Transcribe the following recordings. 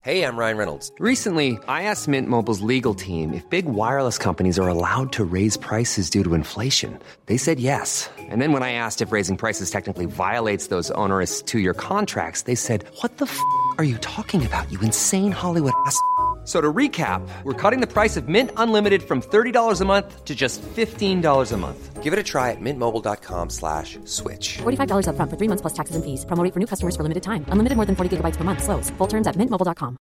Hey, I'm Ryan Reynolds. Recently, I asked Mint Mobile's legal team if big wireless companies are allowed to raise prices due to inflation. They said yes. And then when I asked if raising prices technically violates those onerous two-year contracts, they said, "What the f*** are you talking about, you insane Hollywood ass?" So to recap, we're cutting the price of Mint Unlimited from $30 a month to just $15 a month. Give it a try at mintmobile.com/switch. $45 up front for 3 months plus taxes and fees. Promo rate for new customers for limited time. Unlimited more than 40 gigabytes per month. Slows full terms at mintmobile.com.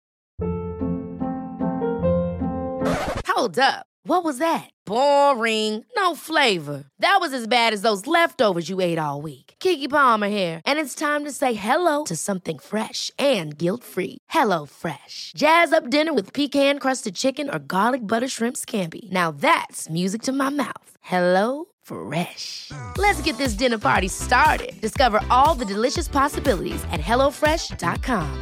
Hold up. What was that? Boring. No flavor. That was as bad as those leftovers you ate all week. Keke Palmer here, and it's time to say hello to something fresh and guilt-free. Hello Fresh. Jazz up dinner with pecan-crusted chicken or garlic butter shrimp scampi. Now that's music to my mouth. Hello Fresh. Let's get this dinner party started. Discover all the delicious possibilities at hellofresh.com.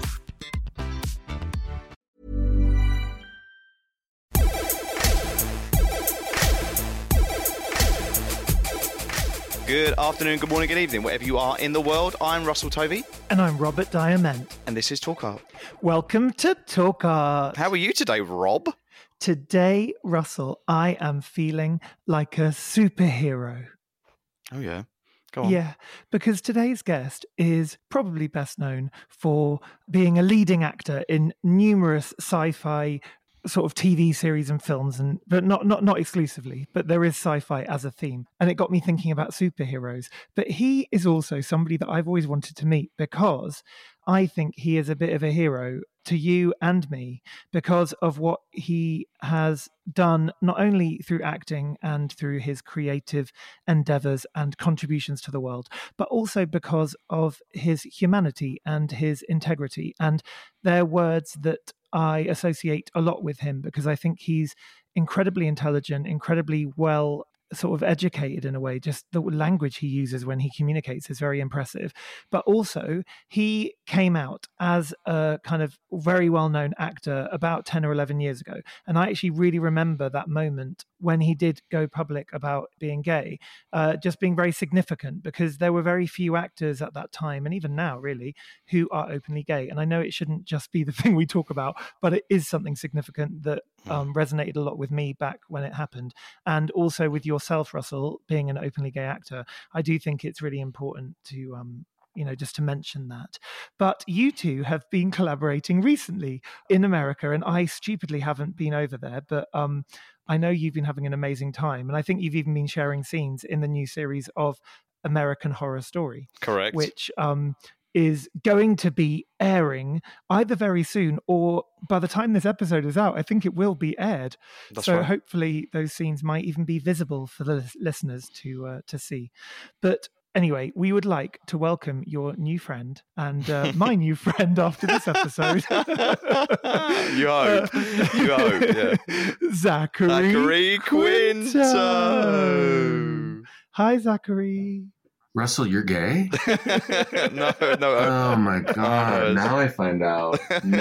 Good afternoon, good morning, good evening, wherever you are in the world. I'm Russell Tovey. And I'm Robert Diamant. And this is Talk Art. Welcome to Talk Art. How are you today, Rob? Today, Russell, I am feeling like a superhero. Oh, yeah. Go on. Yeah, because today's guest is probably best known for being a leading actor in numerous sci-fi sort of TV series and films, but not exclusively, but there is sci-fi as a theme. And it got me thinking about superheroes. But he is also somebody that I've always wanted to meet because I think he is a bit of a hero to you and me because of what he has done, not only through acting and through his creative endeavors and contributions to the world, but also because of his humanity and his integrity. And they're words that I associate a lot with him because I think he's incredibly intelligent, incredibly well sort of educated in a way. Just the language he uses when he communicates is very impressive. But also he came out as a kind of very well-known actor about 10 or 11 years ago. And I actually really remember that moment when he did go public about being gay, just being very significant because there were very few actors at that time, and even now really, who are openly gay. And I know it shouldn't just be the thing we talk about, but it is something significant that resonated a lot with me back when it happened. And also with yourself, Russell, being an openly gay actor, I do think it's really important to just to mention that. But you two have been collaborating recently in America, and I stupidly haven't been over there, but I know you've been having an amazing time. And I think you've even been sharing scenes in the new series of American Horror Story. Correct. Which is going to be airing either very soon or by the time this episode is out, I think it will be aired. That's right. Hopefully those scenes might even be visible for the listeners to see. But anyway, we would like to welcome your new friend and my new friend after this episode. You hope, yeah. Zachary Quinto. Hi, Zachary. Russell, you're gay? No. Oh my God. Now I find out.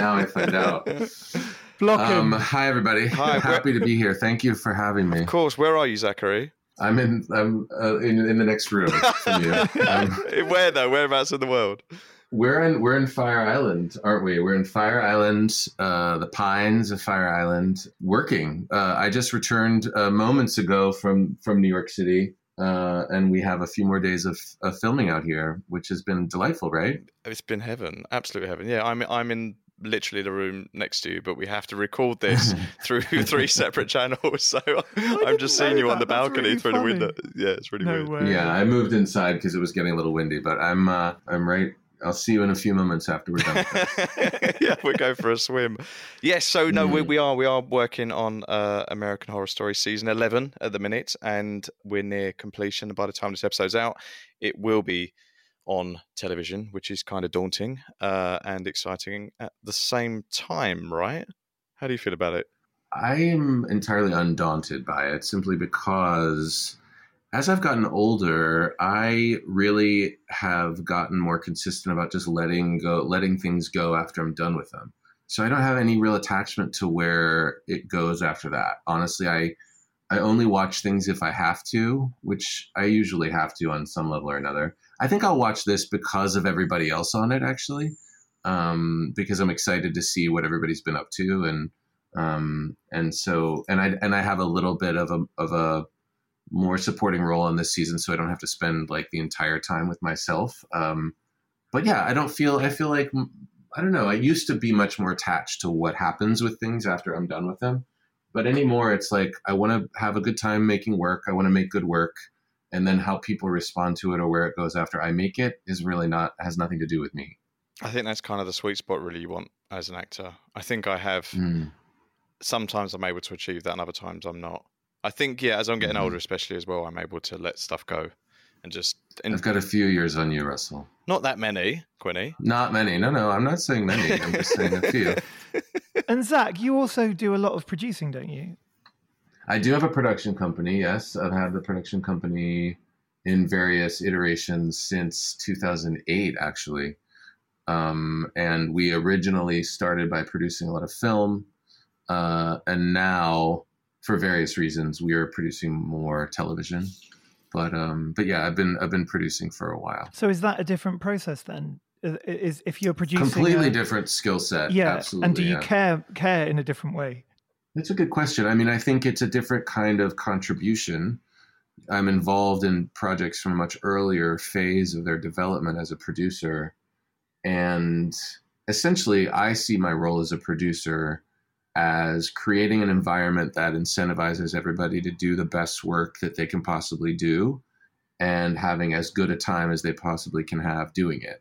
Block him. Hi, everybody. Hi, Happy to be here. Thank you for having me. Of course. Where are you, Zachary? I'm in the next room from you. Where though? Whereabouts in the world? We're in Fire Island, aren't we? We're in Fire Island, the Pines of Fire Island, working. I just returned moments ago from New York City. And we have a few more days of filming out here, which has been delightful, right? It's been heaven, absolute heaven. Yeah, I'm in literally the room next to you, but we have to record this through 3 separate channels. So I'm just seeing you on the balcony really through funny. the window. Yeah, it's really weird. Way. Yeah, I moved inside because it was getting a little windy, but I'm right. I'll see you in a few moments after we're done. Yeah, we'll go for a swim. Yes, so no, we are working on American Horror Story season 11 at the minute, and we're near completion. By the time this episode's out, it will be on television, which is kind of daunting and exciting at the same time, right? How do you feel about it? I am entirely undaunted by it, simply because as I've gotten older, I really have gotten more consistent about just letting things go after I'm done with them. So I don't have any real attachment to where it goes after that. Honestly, I only watch things if I have to, which I usually have to on some level or another. I think I'll watch this because of everybody else on it, actually. because I'm excited to see what everybody's been up to, and I have a little bit of a more supporting role in this season, so I don't have to spend like the entire time with myself. But yeah, I feel like, I don't know, I used to be much more attached to what happens with things after I'm done with them. But anymore, it's like, I want to have a good time making work. I want to make good work. And then how people respond to it or where it goes after I make it has nothing to do with me. I think that's kind of the sweet spot really you want as an actor. I think I have, sometimes I'm able to achieve that and other times I'm not. I think, yeah, as I'm getting older, especially as well, I'm able to let stuff go and just... I've got a few years on you, Russell. Not that many, Quinny. Not many. No, I'm not saying many. I'm just saying a few. And Zach, you also do a lot of producing, don't you? I do have a production company, yes. I've had the production company in various iterations since 2008, actually. And we originally started by producing a lot of film. And now, for various reasons, we are producing more television. But yeah, I've been producing for a while. So is that a different process then? Is if you're producing completely different skill set? Yeah, absolutely. And do you care in a different way? That's a good question. I mean, I think it's a different kind of contribution. I'm involved in projects from a much earlier phase of their development as a producer, and essentially, I see my role as a producer as creating an environment that incentivizes everybody to do the best work that they can possibly do and having as good a time as they possibly can have doing it.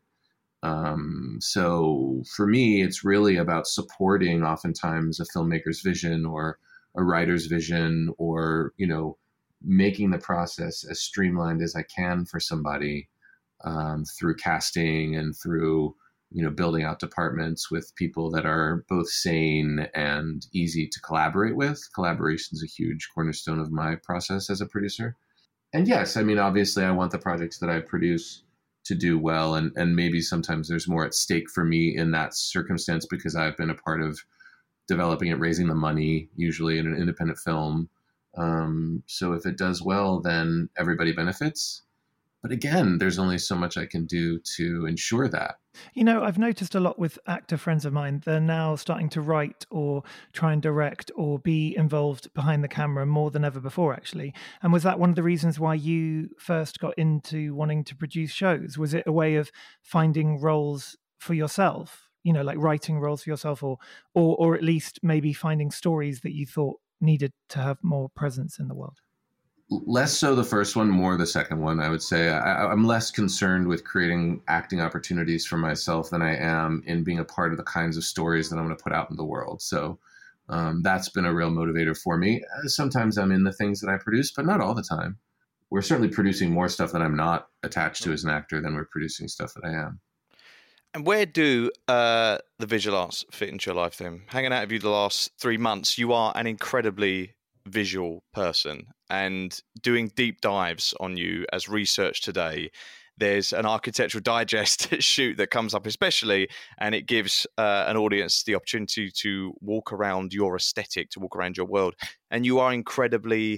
So for me, it's really about supporting oftentimes a filmmaker's vision or a writer's vision, or, you know, making the process as streamlined as I can for somebody, through casting and through, you know, building out departments with people that are both sane and easy to collaborate with. Collaboration is a huge cornerstone of my process as a producer. And yes, I mean, obviously I want the projects that I produce to do well. And maybe sometimes there's more at stake for me in that circumstance because I've been a part of developing it, raising the money, usually in an independent film. So if it does well, then everybody benefits. But again, there's only so much I can do to ensure that. You know, I've noticed a lot with actor friends of mine, they're now starting to write or try and direct or be involved behind the camera more than ever before, actually. And was that one of the reasons why you first got into wanting to produce shows? Was it a way of finding roles for yourself, you know, like writing roles for yourself, or at least maybe finding stories that you thought needed to have more presence in the world? Less so the first one, more the second one, I would say. I'm less concerned with creating acting opportunities for myself than I am in being a part of the kinds of stories that I'm going to put out in the world. So that's been a real motivator for me. Sometimes I'm in the things that I produce, but not all the time. We're certainly producing more stuff that I'm not attached to as an actor than we're producing stuff that I am. And where do the visual arts fit into your life then? Hanging out with you the last 3 months, you are an incredibly visual person, and doing deep dives on you as research today. There's an Architectural Digest shoot that comes up especially, and it gives an audience the opportunity to walk around your aesthetic, to walk around your world. And you are incredibly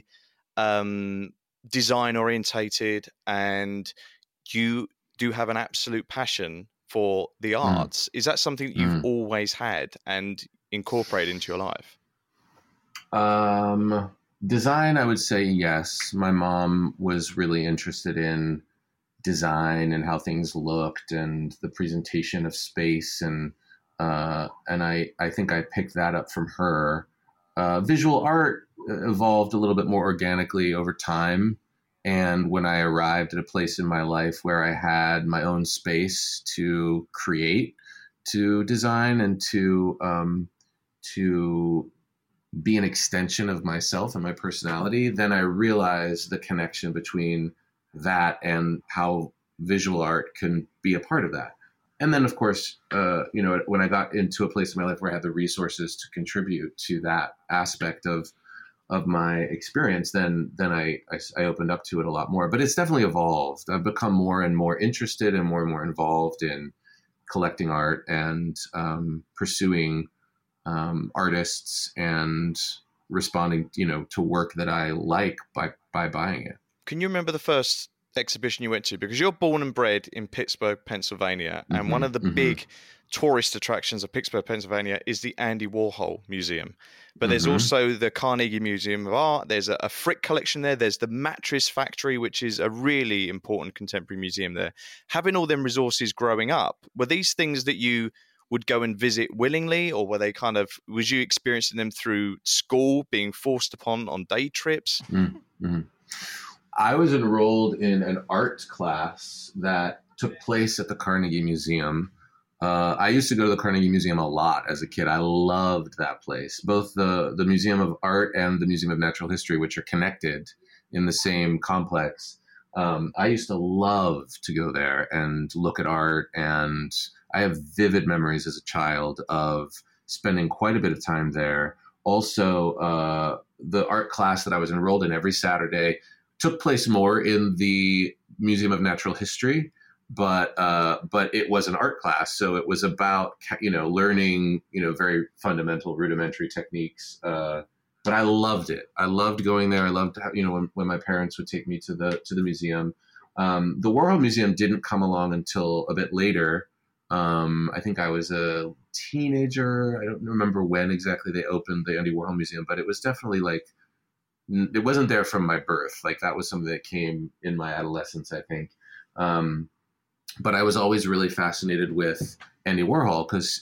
design orientated, and you do have an absolute passion for the arts. Is that something that you've always had and incorporated into your life? Design, I would say yes. My mom was really interested in design and how things looked and the presentation of space, and I think I picked that up from her. Visual art evolved a little bit more organically over time, and when I arrived at a place in my life where I had my own space to create, to design, and to be an extension of myself and my personality, then I realized the connection between that and how visual art can be a part of that. And then, of course, when I got into a place in my life where I had the resources to contribute to that aspect of my experience, then I opened up to it a lot more. But it's definitely evolved. I've become more and more interested and more involved in collecting art and pursuing artists and responding, to work that I like by buying it. Can you remember the first exhibition you went to? Because you're born and bred in Pittsburgh, Pennsylvania, and one of the big tourist attractions of Pittsburgh, Pennsylvania is the Andy Warhol Museum. But there's also the Carnegie Museum of Art. There's a Frick collection there. There's the Mattress Factory, which is a really important contemporary museum there. Having all them resources growing up, were these things that you would go and visit willingly, or were they was you experiencing them through school, being forced upon on day trips? I was enrolled in an art class that took place at the Carnegie Museum. I used to go to the Carnegie Museum a lot as a kid. I loved that place, both the Museum of Art and the Museum of Natural History, which are connected in the same complex. I used to love to go there and look at art, and I have vivid memories as a child of spending quite a bit of time there. Also, the art class that I was enrolled in every Saturday took place more in the Museum of Natural History, but it was an art class, so it was about learning very fundamental, rudimentary techniques. But I loved it. I loved going there. I loved when my parents would take me to the museum. The Warhol Museum didn't come along until a bit later. I think I was a teenager. I don't remember when exactly they opened the Andy Warhol Museum, but it was definitely it wasn't there from my birth. That was something that came in my adolescence, I think. But I was always really fascinated with Andy Warhol because,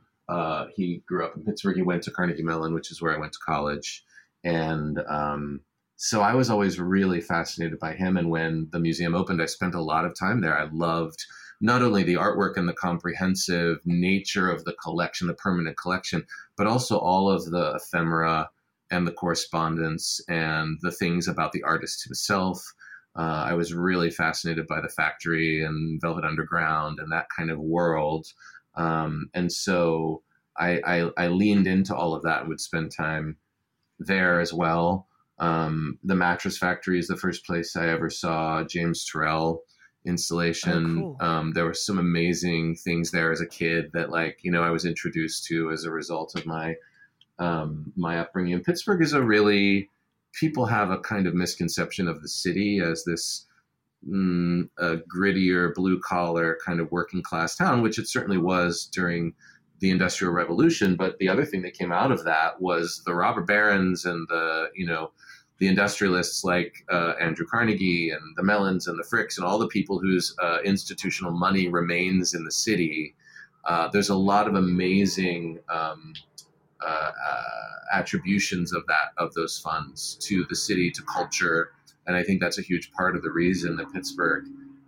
he grew up in Pittsburgh. He went to Carnegie Mellon, which is where I went to college. And so I was always really fascinated by him. And when the museum opened, I spent a lot of time there. I loved not only the artwork and the comprehensive nature of the collection, the permanent collection, but also all of the ephemera and the correspondence and the things about the artist himself. I was really fascinated by the factory and Velvet Underground and that kind of world. And so I leaned into all of that and would spend time there as well. The Mattress Factory is the first place I ever saw James Turrell installation. Oh, cool. There were some amazing things there as a kid that I was introduced to as a result of my upbringing. And Pittsburgh is people have a kind of misconception of the city as this a grittier, blue-collar kind of working-class town, which it certainly was during the Industrial Revolution. But the other thing that came out of that was the robber barons and the industrialists like Andrew Carnegie and the Mellons and the Fricks and all the people whose institutional money remains in the city. There's a lot of amazing attributions of those funds to the city, to culture. And I think that's a huge part of the reason that Pittsburgh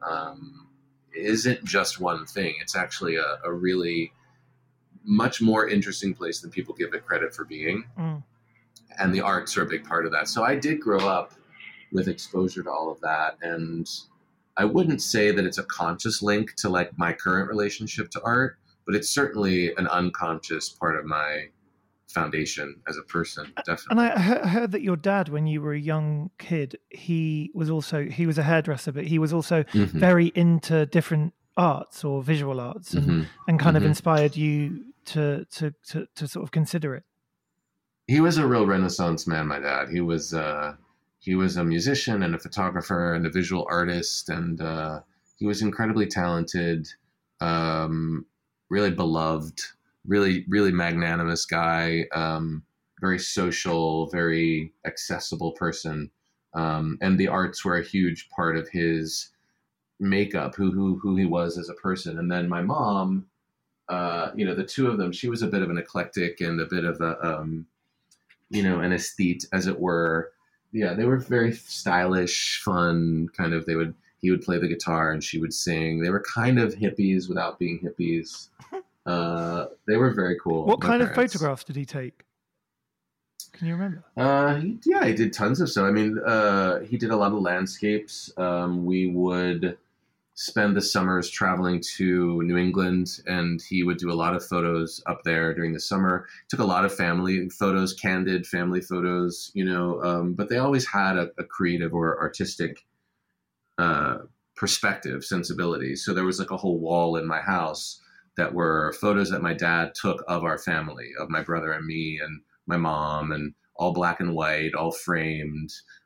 isn't just one thing. It's actually a really much more interesting place than people give it credit for being. And the arts are a big part of that. So I did grow up with exposure to all of that. And I wouldn't say that it's a conscious link to my current relationship to art, but it's certainly an unconscious part of my foundation as a person, definitely. And I heard that your dad, when you were a young kid, he was a hairdresser, but he was also very into different arts or visual arts, and kind of inspired you to sort of consider it. He was a real Renaissance man, my dad. He was a musician and a photographer and a visual artist, and he was incredibly talented, really beloved, really, really magnanimous guy, very social, very accessible person. And the arts were a huge part of his makeup, who he was as a person. And then my mom, the two of them, she was a bit of an eclectic and a bit of an aesthete, as it were. Yeah, they were very stylish, fun, kind of, he would play the guitar and she would sing. They were kind of hippies without being hippies. They were very cool. What kind of photographs did he take? Can you remember? He did tons of stuff. I mean, he did a lot of landscapes. We would spend the summers traveling to New England, and he would do a lot of photos up there during the summer. Took a lot of family photos, candid family photos, but they always had a creative or artistic perspective, sensibility. So there was a whole wall in my house that were photos that my dad took of our family, of my brother and me and my mom, and all black and white, all framed.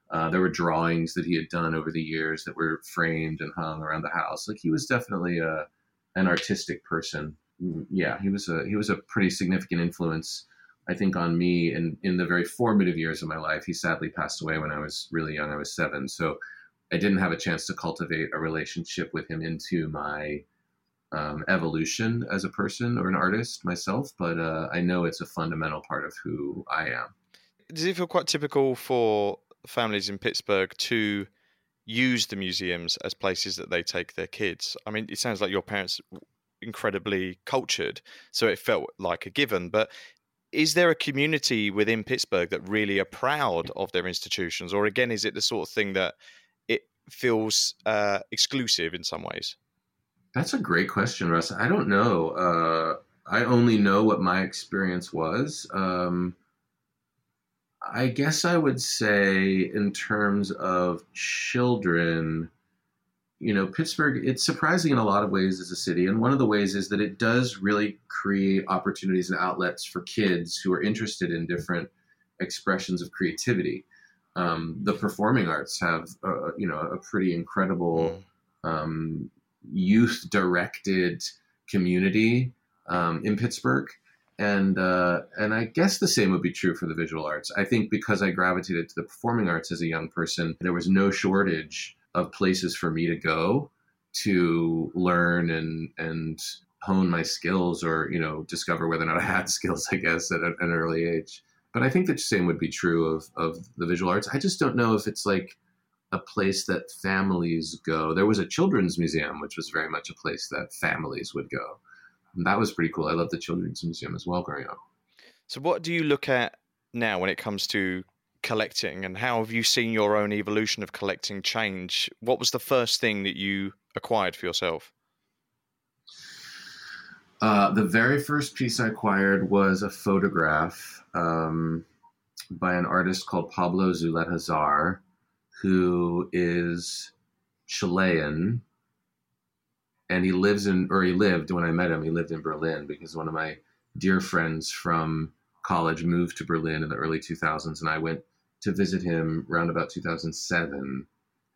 There were drawings that he had done over the years that were framed and hung around the house. Like, he was definitely an artistic person. Yeah, he was a pretty significant influence, I think, on me in the very formative years of my life. He sadly passed away when I was really young. I was 7. So I didn't have a chance to cultivate a relationship with him into my evolution as a person or an artist myself. But I know it's a fundamental part of who I am. Does it feel quite typical for families in Pittsburgh to use the museums as places that they take their kids? I mean, it sounds like your parents were incredibly cultured, so it felt like a given. But is there a community within Pittsburgh that really are proud of their institutions? Or again, is it the sort of thing that it feels exclusive in some ways? That's a great question, Russ. I don't know. I only know what my experience was. I guess I would say in terms of children, Pittsburgh, it's surprising in a lot of ways as a city. And one of the ways is that it does really create opportunities and outlets for kids who are interested in different expressions of creativity. The performing arts have, a pretty incredible youth-directed community in Pittsburgh. And I guess the same would be true for the visual arts. I think because I gravitated to the performing arts as a young person, there was no shortage of places for me to go to learn and hone my skills, or, discover whether or not I had skills, I guess, at an early age. But I think the same would be true of the visual arts. I just don't know if it's like a place that families go. There was a children's museum, which was very much a place that families would go. And that was pretty cool. I loved the Children's Museum as well growing up. So what do you look at now when it comes to collecting, and how have you seen your own evolution of collecting change? What was the first thing that you acquired for yourself? The very first piece I acquired was a photograph by an artist called Pablo Zuleta-Zar, who is Chilean. And he lived when I met him, he lived in Berlin, because one of my dear friends from college moved to Berlin in the early 2000s. And I went to visit him around about 2007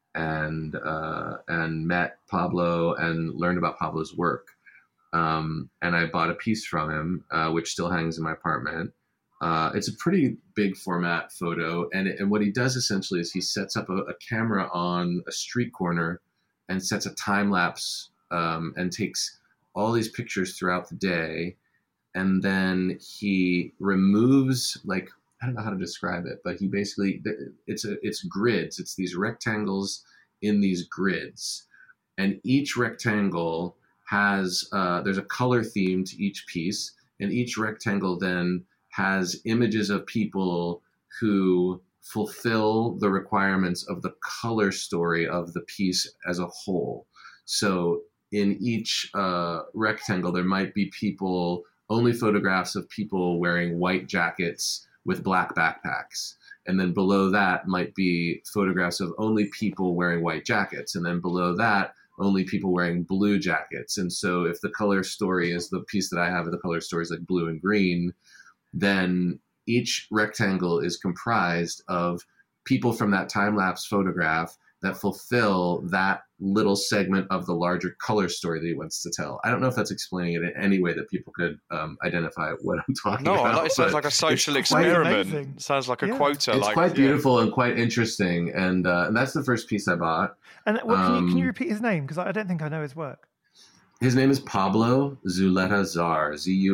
and met Pablo and learned about Pablo's work. And I bought a piece from him, which still hangs in my apartment. It's a pretty big format photo. And what he does essentially is he sets up a camera on a street corner and sets a time lapse and takes all these pictures throughout the day. And then he removes, I don't know how to describe it, but he basically, it's grids. It's these rectangles in these grids. And each rectangle has, there's a color theme to each piece. And each rectangle then has images of people who fulfill the requirements of the color story of the piece as a whole. So in each rectangle, there might be only photographs of people wearing white jackets with black backpacks. And then below that might be photographs of only people wearing white jackets. And then below that, only people wearing blue jackets. And so if the color story is the piece that I have of the color story is like blue and green, then each rectangle is comprised of people from that time-lapse photograph that fulfill that little segment of the larger color story that he wants to tell. I don't know if that's explaining it in any way that people could identify what I'm talking about. No, it sounds like a social experiment. It sounds like a quota. It's quite beautiful and quite interesting. And that's the first piece I bought. And can you repeat his name? Because I don't think I know his work. His name is Pablo Zuleta-Zar,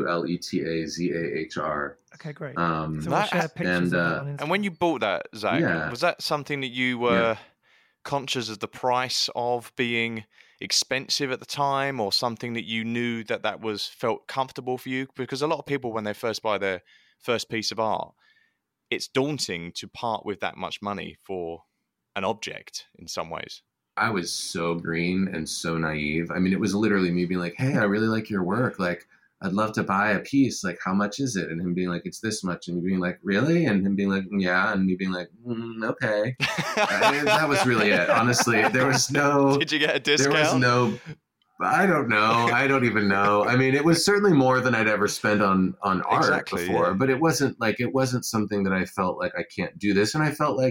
Zuletazar. Okay, great. So we'll share pictures of that on Instagram. And when you bought that, Zach, was that something that you were conscious of the price of being expensive at the time, or something that you knew that felt comfortable for you? Because a lot of people, when they first buy their first piece of art, it's daunting to part with that much money for an object in some ways. I was so green and so naive. I mean, it was literally me being like, hey, I really like your work. Like, I'd love to buy a piece. Like, how much is it? And him being like, it's this much. And me being like, really? And him being like, yeah. And me being like, okay. That was really it. Honestly, there was no... Did you get a discount? There was no... I don't know. I don't even know. I mean, it was certainly more than I'd ever spent on art before. Yeah. But it wasn't something that I felt like I can't do this. And I felt like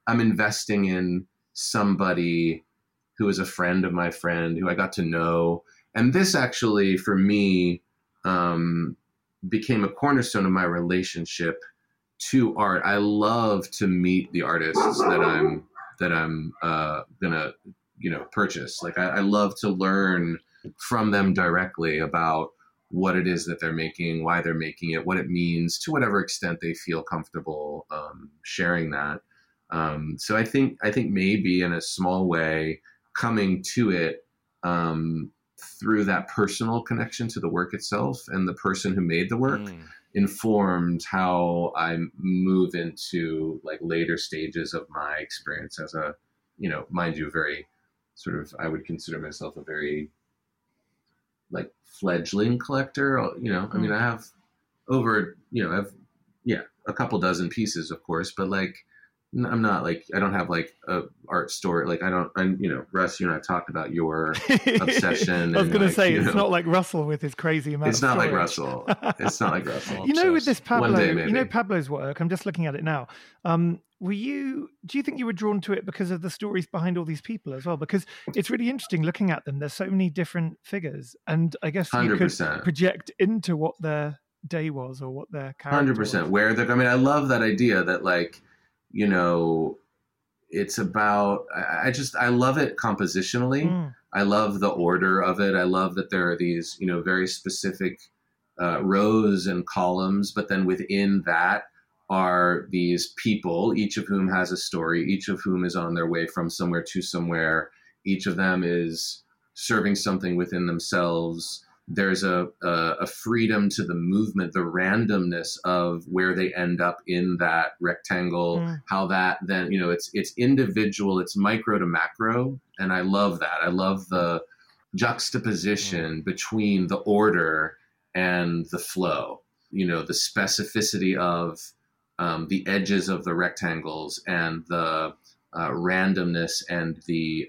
I'm investing in somebody who is a friend of my friend who I got to know. And this actually, for me, became a cornerstone of my relationship to art. I love to meet the artists that I'm gonna, purchase. Like I love to learn from them directly about what it is that they're making, why they're making it, what it means, to whatever extent they feel comfortable sharing that. So I think maybe in a small way, coming to it through that personal connection to the work itself and the person who made the work informed how I move into like later stages of my experience as a, mind you, very sort of, I would consider myself a very like fledgling collector. I mean, I have over, a couple dozen pieces, of course, but like, I'm not like, I don't have like a art store. Like Russ, you and I talked about your obsession. I was going to say, it's not like Russell with his crazy amount It's not like Russell. It's not like Russell. With this Pablo, one day, maybe. Pablo's work, I'm just looking at it now. Do you think you were drawn to it because of the stories behind all these people as well? Because it's really interesting looking at them. There's so many different figures. And I guess 100%. You could project into what their day was or what their character 100%. was. I love that idea that like, it's about, I love it compositionally. I love the order of it. I love that there are these, very specific rows and columns, but then within that are these people, each of whom has a story, each of whom is on their way from somewhere to somewhere. Each of them is serving something within themselves. There's a freedom to the movement, the randomness of where they end up in that rectangle, how that then, it's individual, it's micro to macro. And I love that. I love the juxtaposition between the order and the flow, the specificity of the edges of the rectangles and the randomness and the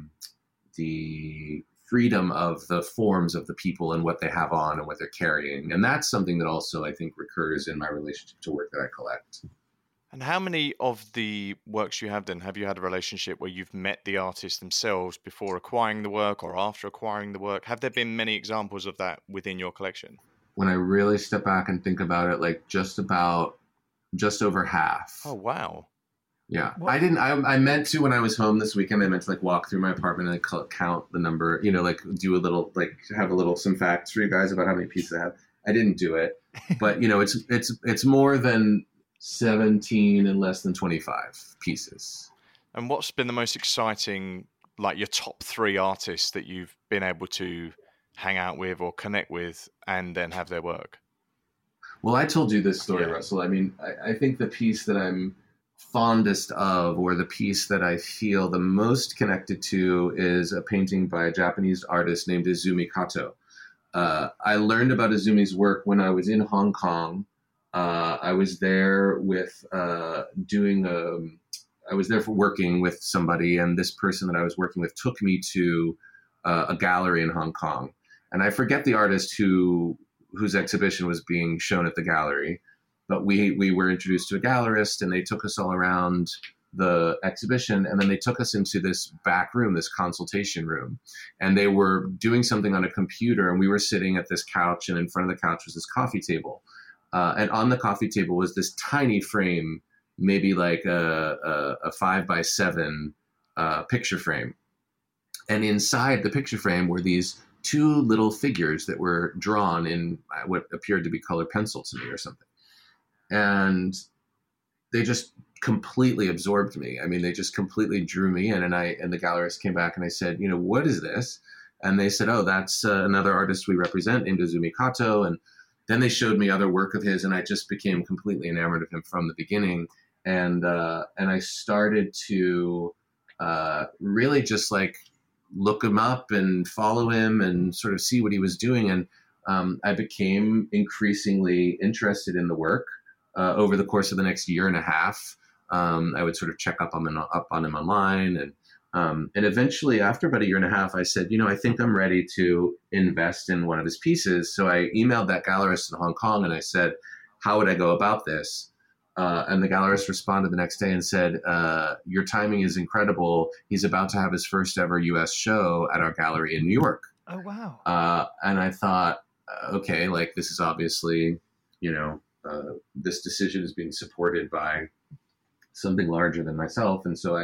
freedom of the forms of the people and what they have on and what they're carrying. And that's something that also I think recurs in my relationship to work that I collect. And how many of the works you have then, have you had a relationship where you've met the artists themselves before acquiring the work or after acquiring the work? Have there been many examples of that within your collection? When I really step back and think about it, like just over half. Oh, wow. Yeah, what? I meant to, when I was home this weekend, I meant to like walk through my apartment and like count the number, like do a little, like have some facts for you guys about how many pieces I have. I didn't do it, but it's more than 17 and less than 25 pieces. And what's been the most exciting, like your top 3 artists that you've been able to hang out with or connect with and then have their work? Well, I told you this story, Russell. I mean, I think the piece that I'm fondest of, or the piece that I feel the most connected to, is a painting by a Japanese artist named Izumi Kato. I learned about Izumi's work when I was in Hong Kong. I was there with I was there for working with somebody, and this person that I was working with took me to a gallery in Hong Kong. And I forget the artist whose exhibition was being shown at the gallery. But we were introduced to a gallerist, and they took us all around the exhibition, and then they took us into this back room, this consultation room, and they were doing something on a computer, and we were sitting at this couch, and in front of the couch was this coffee table, and on the coffee table was this tiny frame, maybe like a 5x7 picture frame, and inside the picture frame were these 2 little figures that were drawn in what appeared to be colored pencil to me or something. And they just completely absorbed me. I mean, they just completely drew me in. And the gallerist came back and I said, what is this? And they said, oh, that's another artist we represent named Izumi Kato. And then they showed me other work of his, and I just became completely enamored of him from the beginning. And I started to really just like look him up and follow him and sort of see what he was doing. And I became increasingly interested in the work. Over the course of the next year and a half, I would sort of check up on him online. And eventually, after about a year and a half, I said, I think I'm ready to invest in one of his pieces. So I emailed that gallerist in Hong Kong and I said, how would I go about this? And the gallerist responded the next day and said, your timing is incredible. He's about to have his first ever U.S. show at our gallery in New York. Oh, wow. And I thought, okay, like this is obviously, this decision is being supported by something larger than myself. And so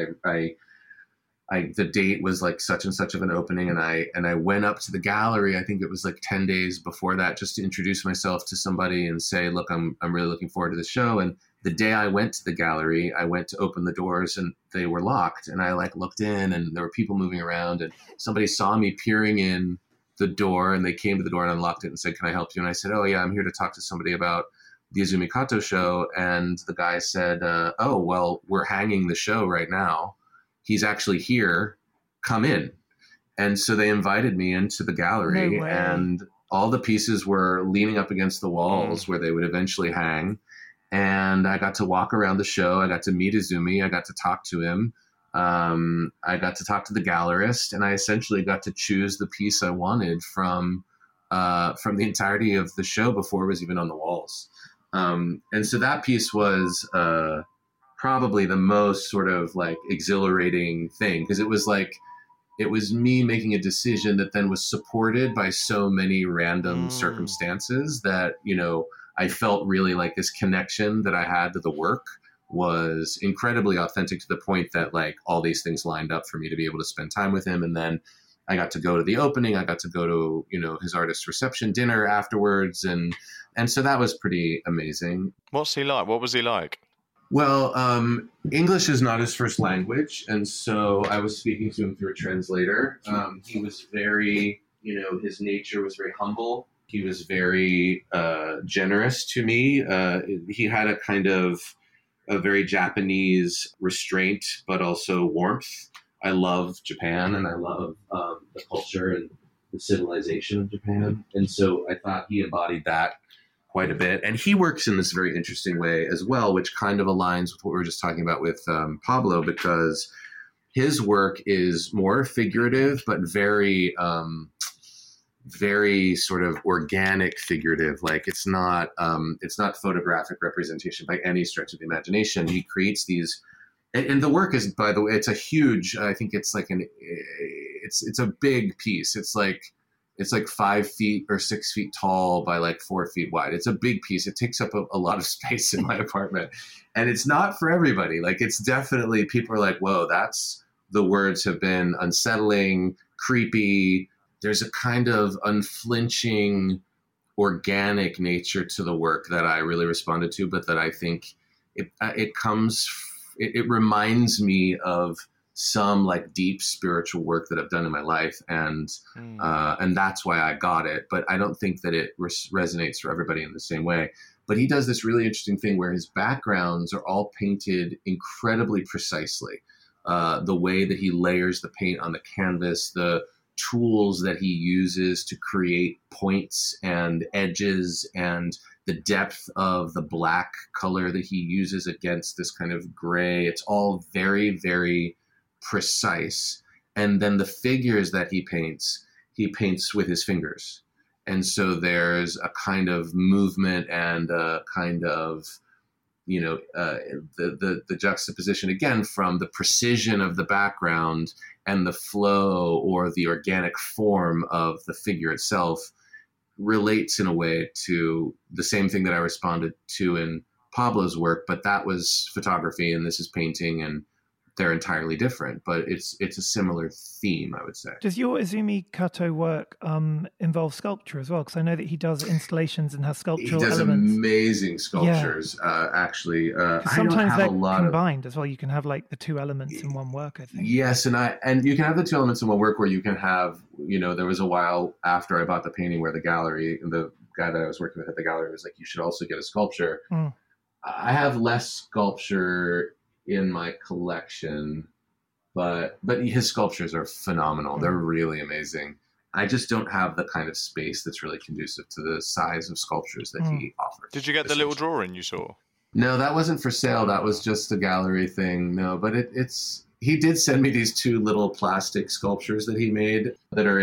the date was like such and such of an opening. And I went up to the gallery. I think it was like 10 days before that, just to introduce myself to somebody and say, look, I'm really looking forward to the show. And the day I went to the gallery, I went to open the doors and they were locked. And I like looked in and there were people moving around and somebody saw me peering in the door and they came to the door and unlocked it and said, can I help you? And I said, oh yeah, I'm here to talk to somebody about the Izumi Kato show. And the guy said, oh, well, we're hanging the show right now. He's actually here. Come in. And so they invited me into the gallery and all the pieces were leaning up against the walls where they would eventually hang. And I got to walk around the show. I got to meet Izumi. I got to talk to him. I got to talk to the gallerist, and I essentially got to choose the piece I wanted from the entirety of the show before it was even on the walls. And so that piece was probably the most sort of like exhilarating thing, because it was me making a decision that then was supported by so many random circumstances that, I felt really like this connection that I had to the work was incredibly authentic, to the point that like all these things lined up for me to be able to spend time with him. And then I got to go to the opening. I got to go to, his artist reception dinner afterwards. And so that was pretty amazing. What's he like? What was he like? Well, English is not his first language. And so I was speaking to him through a translator. He was very, his nature was very humble. He was very generous to me. He had a very Japanese restraint, but also warmth. I love Japan and I love the culture and the civilization of Japan. And so I thought he embodied that quite a bit. And he works in this very interesting way as well, which kind of aligns with what we were just talking about with Pablo, because his work is more figurative, but very sort of organic figurative. Like it's not photographic representation by any stretch of the imagination. He creates these, and the work is, by the way, it's a huge, I think it's like it's a big piece. It's like 5 feet or 6 feet tall by like 4 feet wide. It's a big piece. It takes up a lot of space in my apartment, and it's not for everybody. Like it's definitely, people are like, whoa, the words have been unsettling, creepy. There's a kind of unflinching, organic nature to the work that I really responded to, but that I think it reminds me of some like deep spiritual work that I've done in my life. And that's why I got it. But I don't think that it resonates for everybody in the same way. But he does this really interesting thing where his backgrounds are all painted incredibly precisely. The way that he layers the paint on the canvas, the tools that he uses to create points and edges, and the depth of the black color that he uses against this kind of gray. It's all very, very precise. And then the figures that he paints with his fingers. And so there's a kind of movement and a kind of, the juxtaposition again from the precision of the background and the flow or the organic form of the figure itself relates in a way to the same thing that I responded to in Pablo's work, but that was photography and this is painting, and they're entirely different, but it's a similar theme, I would say. Does your Izumi Kato work involve sculpture as well? Because I know that he does installations and has sculptural elements. He does amazing sculptures, actually. Sometimes they're combined as well. You can have like the two elements in one work, I think. Yes, and you can have the two elements in one work where you can have, there was a while after I bought the painting where the guy that I was working with at the gallery was like, you should also get a sculpture. I have less sculpture in my collection, but his sculptures are phenomenal. They're really amazing. I just don't have the kind of space that's really conducive to the size of sculptures that he offers. Did you get the little drawing you saw? No, that wasn't for sale. That was just a gallery thing. No, but he did send me these two little plastic sculptures that he made that are in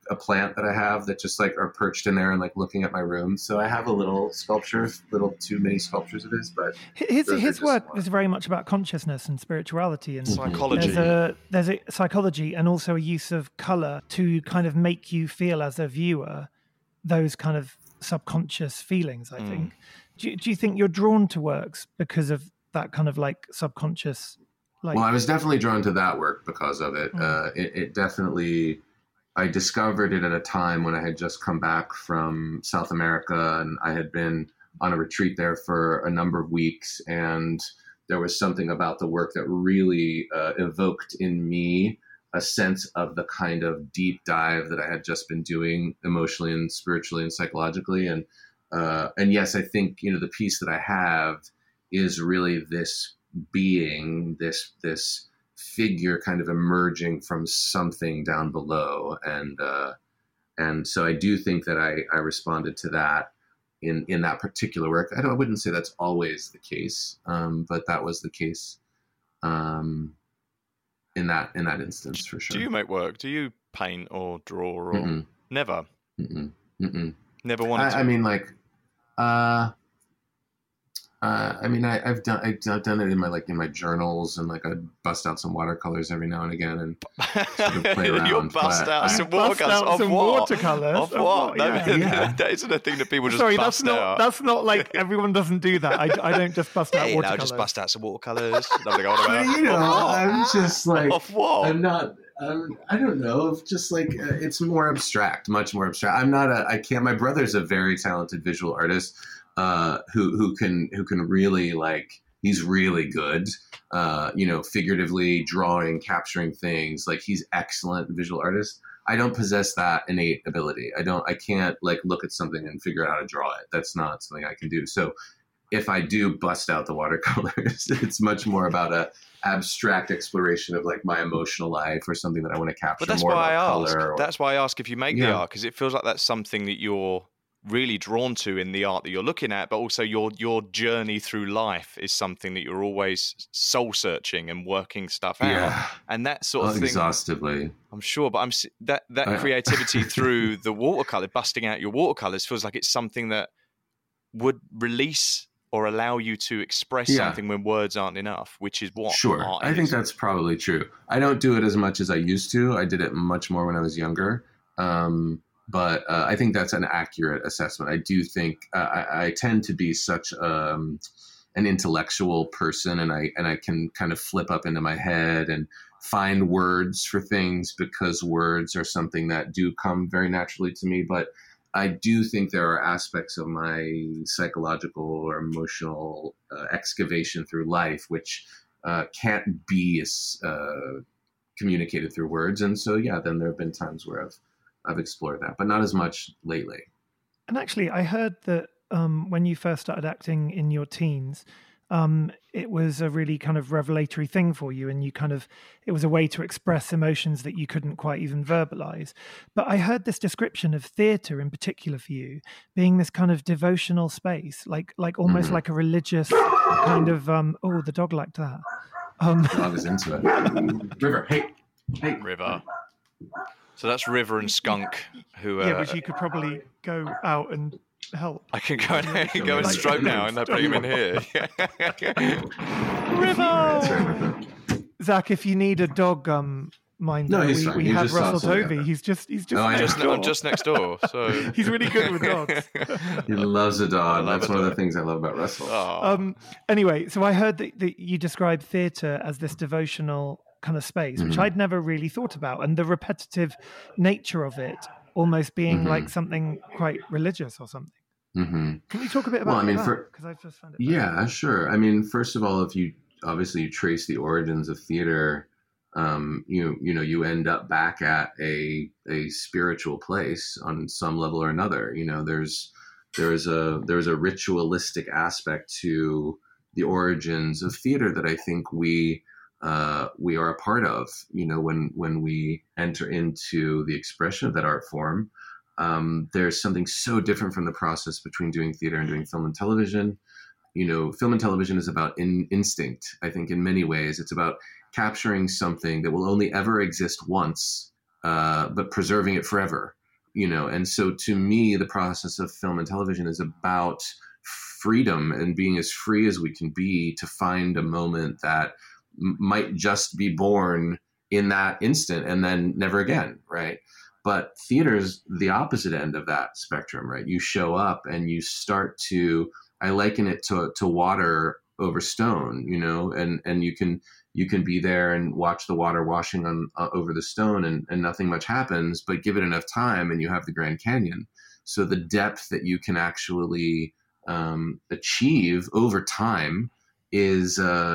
a plant that I have that just like are perched in there and like looking at my room. So I have a little sculpture, little 2 mini sculptures of his. But his work is very much about consciousness and spirituality and psychology. There's a psychology and also a use of color to kind of make you feel as a viewer those kind of subconscious feelings. I think. Do you think you're drawn to works because of that kind of like subconscious? Well, I was definitely drawn to that work because of it. It definitely, I discovered it at a time when I had just come back from South America and I had been on a retreat there for a number of weeks. And there was something about the work that really evoked in me a sense of the kind of deep dive that I had just been doing emotionally and spiritually and psychologically. And yes, I think, the piece that I have is really this being, this figure kind of emerging from something down below. And so I do think that I responded to that in that particular work. I wouldn't say that's always the case, but that was the case in that instance for sure. Do you make work? Do you paint or draw or never? Never wanted to. I mean, like, I've done it in my journals, and like I bust out some watercolors every now and again and sort of play around. You'll bust out some watercolors of what? Of what? Yeah. That isn't a thing that people just bust out. That's not like everyone doesn't do that. I don't just bust out watercolors. Just bust out some watercolors. Nothing on about. I'm just like, of what? I'm not. I don't know. Just like it's more abstract, much more abstract. I'm not I can't. My brother's a very talented visual artist. Who can really, like, he's really good, figuratively drawing, capturing things. Like, he's excellent visual artist. I don't possess that innate ability. I can't like look at something and figure out how to draw it. That's not something I can do. So if I do bust out the watercolors, it's much more about a abstract exploration of like my emotional life or something that I want to capture. But that's more why about I ask. color. That's why I ask if you make the art, because it feels like that's something that you're really drawn to in the art that you're looking at, but also your journey through life is something that you're always soul searching and working stuff out, and that sort of thing exhaustively. I'm sure, but that creativity through the watercolor, busting out your watercolors, feels like it's something that would release or allow you to express something when words aren't enough, which is what art is. I think that's probably true. I don't do it as much as I used to. I did it much more when I was younger. But I think that's an accurate assessment. I do think I tend to be such an intellectual person, and I can kind of flip up into my head and find words for things because words are something that do come very naturally to me. But I do think there are aspects of my psychological or emotional excavation through life which can't be communicated through words. And so, then there have been times where I've explored that, but not as much lately. And actually, I heard that when you first started acting in your teens, it was a really kind of revelatory thing for you, and it was a way to express emotions that you couldn't quite even verbalize. But I heard this description of theatre in particular for you being this kind of devotional space, like almost like a religious kind of. Oh, the dog liked that. The dog is into it. River, hey, River. So that's River and Skunk, who... but you could probably go out and help. I can go and stroke now and bring him in here. River! Zach, if you need a dog minder, we have Russell Tovey. He's just next door. So he's really good with dogs. He loves a dog. That's one of the things I love about Russell. Oh. Anyway, so I heard that you describe theatre as this devotional kind of space, which I'd never really thought about, and the repetitive nature of it almost being like something quite religious or something. Can you talk a bit about that? Because I've just found it. Yeah, sure. I mean, first of all, if you trace the origins of theater, you end up back at a spiritual place on some level or another. There's a ritualistic aspect to the origins of theater that I think we are a part of, when we enter into the expression of that art form. There's something so different from the process between doing theater and doing film and television. Film and television is about instinct. I think in many ways it's about capturing something that will only ever exist once, but preserving it forever. and so to me, the process of film and television is about freedom and being as free as we can be to find a moment that might just be born in that instant and then never again, right? But theater's the opposite end of that spectrum, right? You show up and you start to, I liken it to water over stone, and you can be there and watch the water washing on over the stone and nothing much happens, but give it enough time and you have the Grand Canyon. So the depth that you can actually achieve over time is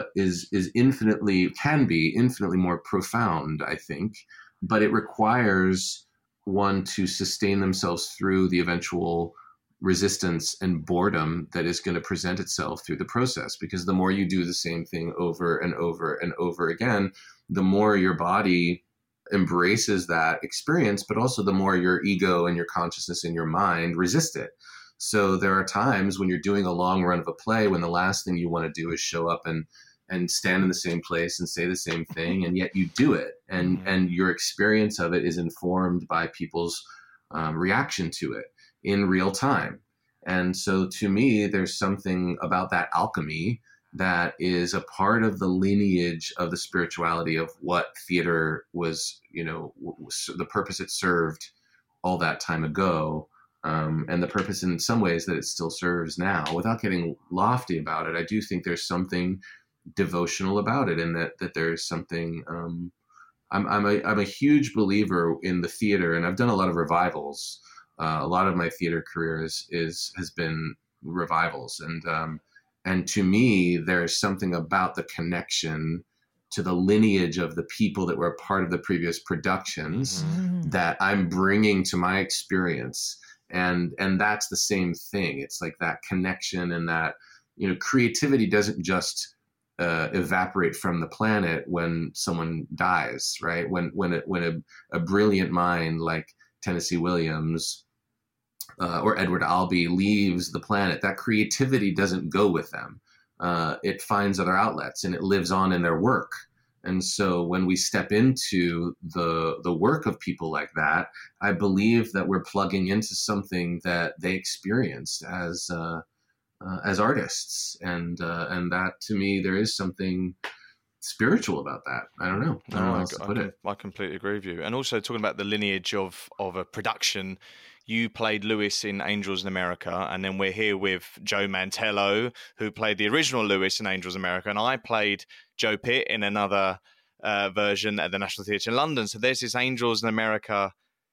can be infinitely more profound, I think, but it requires one to sustain themselves through the eventual resistance and boredom that is going to present itself through the process. Because the more you do the same thing over and over and over again, the more your body embraces that experience, but also the more your ego and your consciousness and your mind resist it. So there are times when you're doing a long run of a play when the last thing you want to do is show up and stand in the same place and say the same thing, and yet you do it. And your experience of it is informed by people's reaction to it in real time. And so to me, there's something about that alchemy that is a part of the lineage of the spirituality of what theater was, the purpose it served all that time ago. And the purpose in some ways that it still serves now. Without getting lofty about it, I do think there's something devotional about it, and that there's something. I'm a huge believer in the theater, and I've done a lot of revivals. A lot of my theater career has been revivals, and to me, there's something about the connection to the lineage of the people that were a part of the previous productions that I'm bringing to my experience. And that's the same thing. It's like that connection, and that, creativity doesn't just evaporate from the planet when someone dies, right? When a brilliant mind like Tennessee Williams or Edward Albee leaves the planet, that creativity doesn't go with them. It finds other outlets and it lives on in their work. And so when we step into the work of people like that, I believe that we're plugging into something that they experienced as artists, and that, to me, there is something spiritual about that. I don't know how else to put it. I completely agree with you. And also talking about the lineage of a production, you played Lewis in Angels in America, and then we're here with Joe Mantello, who played the original Lewis in Angels in America, and I played Joe Pitt in another version at the National Theatre in London. So there's this Angels in America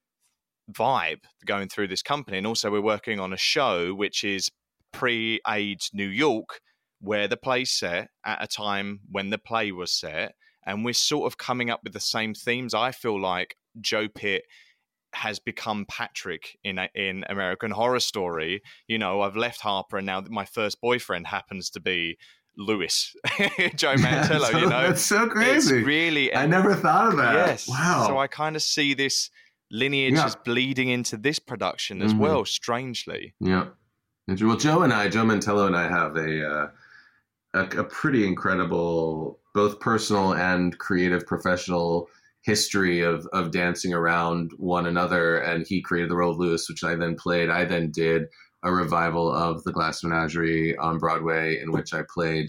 vibe going through this company. And also we're working on a show which is pre-AIDS New York, where the play's set at a time when the play was set. And we're sort of coming up with the same themes. I feel like Joe Pitt has become Patrick in American Horror Story. I've left Harper, and now my first boyfriend happens to be Lewis, Joe Mantello. That's so crazy. It's really, I never thought of that. Yes. Wow. So I kind of see this lineage as bleeding into this production as well, strangely. Yeah. Well, Joe Mantello and I have a pretty incredible, both personal and creative professional history of dancing around one another. And he created the role of Lewis, which I then played. I then did a revival of The Glass Menagerie on Broadway, in which I played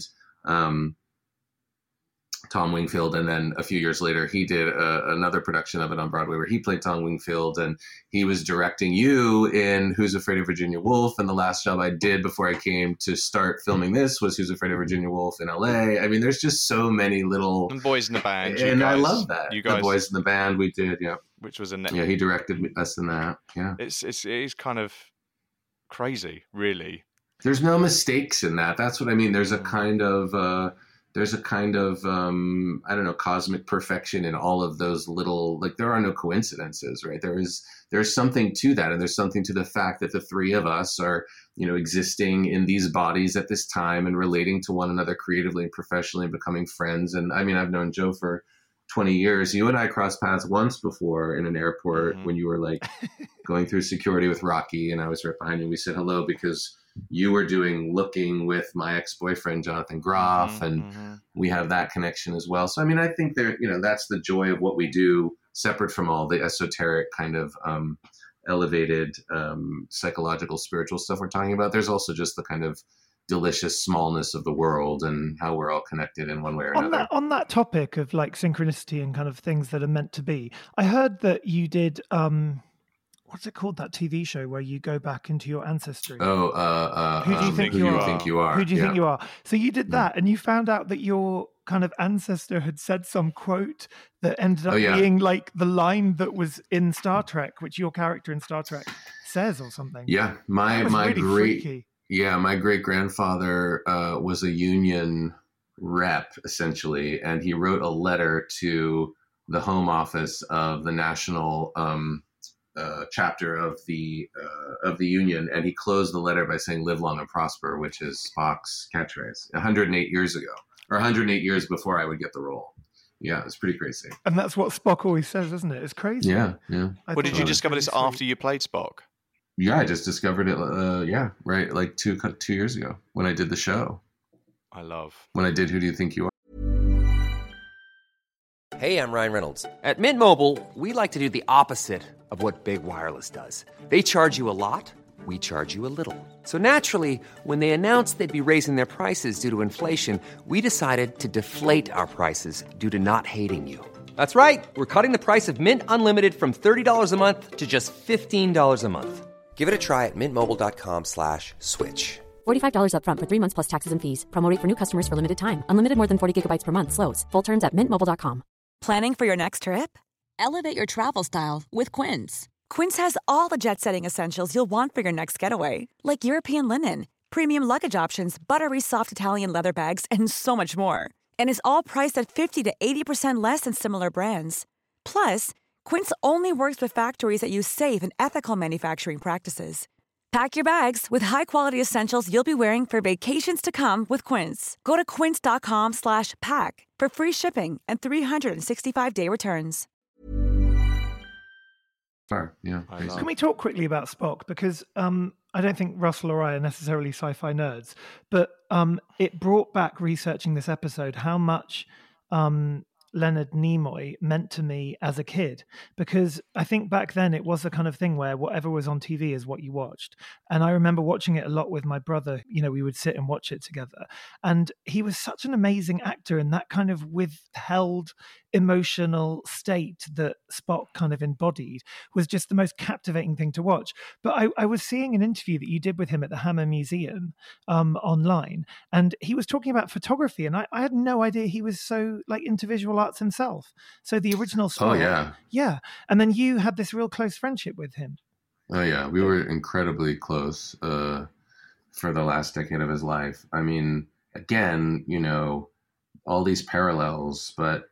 Tom Wingfield. And then a few years later, he did another production of it on Broadway where he played Tom Wingfield, and he was directing you in Who's Afraid of Virginia Woolf. And the last job I did before I came to start filming this was Who's Afraid of Virginia Woolf in LA. I mean, there's just so many little... And Boys in the Band. I love that. You guys, the Boys in the Band we did, yeah. Which was yeah, he directed us in that, yeah. It is kind of crazy, really. There's no mistakes in that. That's what I mean. There's a kind of I don't know, cosmic perfection in all of those little, like, there are no coincidences, right? There's something to that. And there's something to the fact that the three of us are, existing in these bodies at this time and relating to one another creatively and professionally and becoming friends. And I mean, I've known Joe for 20 years. You and I crossed paths once before in an airport when you were like going through security with Rocky, and I was right behind you. We said hello because you were doing Looking with my ex-boyfriend, Jonathan Groff, and we have that connection as well. So, I mean, I think that's the joy of what we do, separate from all the esoteric kind of elevated psychological, spiritual stuff we're talking about. There's also just the kind of delicious smallness of the world and how we're all connected in one way or another. On that topic of like synchronicity and kind of things that are meant to be, I heard that you did what's it called, that TV show where you go back into your ancestry? Who do you think you are? Who do you think you are? So you did that, and you found out that your kind of ancestor had said some quote that ended up being like the line that was in Star Trek, which your character in Star Trek says or something. Yeah, my great grandfather was a Union rep essentially, and he wrote a letter to the home office of the national chapter of the Union, and he closed the letter by saying "Live long and prosper," which is Spock's catchphrase. 108 years ago, or 108 years before I would get the role. Yeah, it's pretty crazy. And that's what Spock always says, isn't it? It's crazy. Yeah. Well, did you discover this after you played Spock? Yeah, I just discovered it. Right, like two years ago when I did the show. When I did Who Do You Think You Are? Hey, I'm Ryan Reynolds. At Mint Mobile, we like to do the opposite of what Big Wireless does. They charge you a lot, we charge you a little. So naturally, when they announced they'd be raising their prices due to inflation, we decided to deflate our prices due to not hating you. That's right. We're cutting the price of Mint Unlimited from $30 a month to just $15 a month. Give it a try at mintmobile.com/switch. $45 up front for 3 months plus taxes and fees. Promo rate for new customers for limited time. Unlimited more than 40 gigabytes per month. Slows full terms at mintmobile.com. Planning for your next trip? Elevate your travel style with Quince. Quince has all the jet-setting essentials you'll want for your next getaway, like European linen, premium luggage options, buttery soft Italian leather bags, and so much more. And is all priced at 50 to 80% less than similar brands. Plus, Quince only works with factories that use safe and ethical manufacturing practices. Pack your bags with high-quality essentials you'll be wearing for vacations to come with Quince. Go to quince.com/pack for free shipping and 365-day returns. Can we talk quickly about Spock? Because I don't think Russell or I are necessarily sci-fi nerds, but it brought back researching this episode how much Leonard Nimoy meant to me as a kid, because I think back then it was the kind of thing where whatever was on TV is what you watched. And I remember watching it a lot with my brother. You know, we would sit and watch it together. And he was such an amazing actor in that kind of withheld emotional state that Spock kind of embodied was just the most captivating thing to watch. But I was seeing an interview that you did with him at the Hammer Museum online, and he was talking about photography, and I had no idea he was so like into visual arts himself. So the original Spock, yeah. And then you had this real close friendship with him. Oh yeah, we were incredibly close for the last decade of his life. I mean, again, you know, all these parallels, but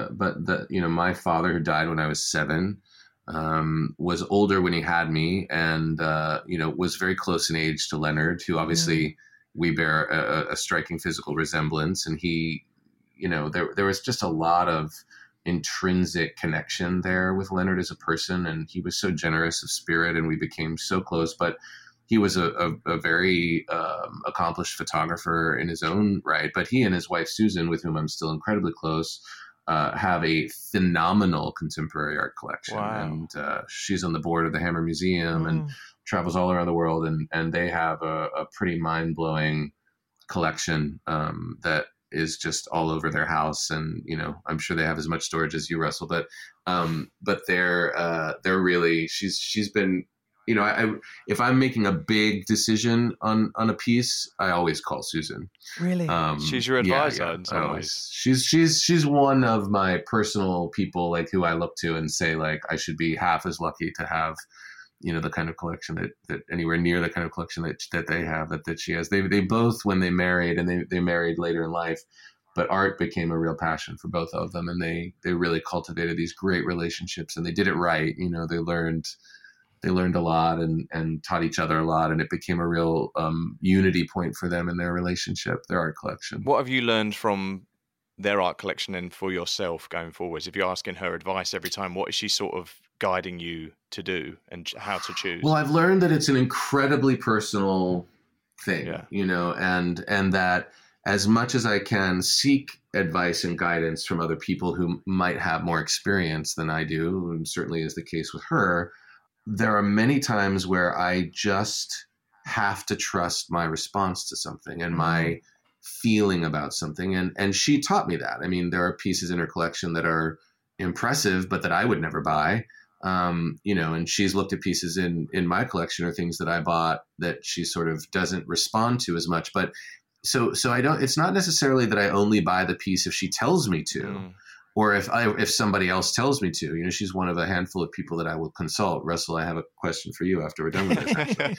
my father, who died when I was 7, was older when he had me, and was very close in age to Leonard, who obviously we bear a striking physical resemblance, and he, you know, there was just a lot of intrinsic connection there with Leonard as a person, and he was so generous of spirit, and we became so close. But he was a very accomplished photographer in his own right. But he and his wife, Susan, with whom I'm still incredibly close, have a phenomenal contemporary art collection. Wow. And she's on the board of the Hammer Museum and travels all around the world. And they have a pretty mind-blowing collection that is just all over their house. And, you know, I'm sure they have as much storage as you, Russell. But they're really, she's been, you know, if I'm making a big decision on a piece, I always call Susan. Really? She's your advisor in some ways. She's one of my personal people, like, who I look to and say, like, I should be half as lucky to have, you know, the kind of collection that anywhere near the kind of collection that they have, that she has. They both, when they married, and they married later in life, but art became a real passion for both of them, and they really cultivated these great relationships, and they did it right. You know, they learned a lot and taught each other a lot, and it became a real unity point for them in their relationship, their art collection. What have you learned from their art collection and for yourself going forwards? If you're asking her advice every time, what is she sort of guiding you to do and how to choose? Well, I've learned that it's an incredibly personal thing, you know, and that as much as I can seek advice and guidance from other people who might have more experience than I do, and certainly is the case with her, there are many times where I just have to trust my response to something and my feeling about something. And she taught me that. I mean, there are pieces in her collection that are impressive, but that I would never buy. And she's looked at pieces in my collection or things that I bought that she sort of doesn't respond to as much. But so it's not necessarily that I only buy the piece if she tells me to, or if somebody else tells me to. She's one of a handful of people that I will consult. Russell, I have a question for you after we're done with this, actually.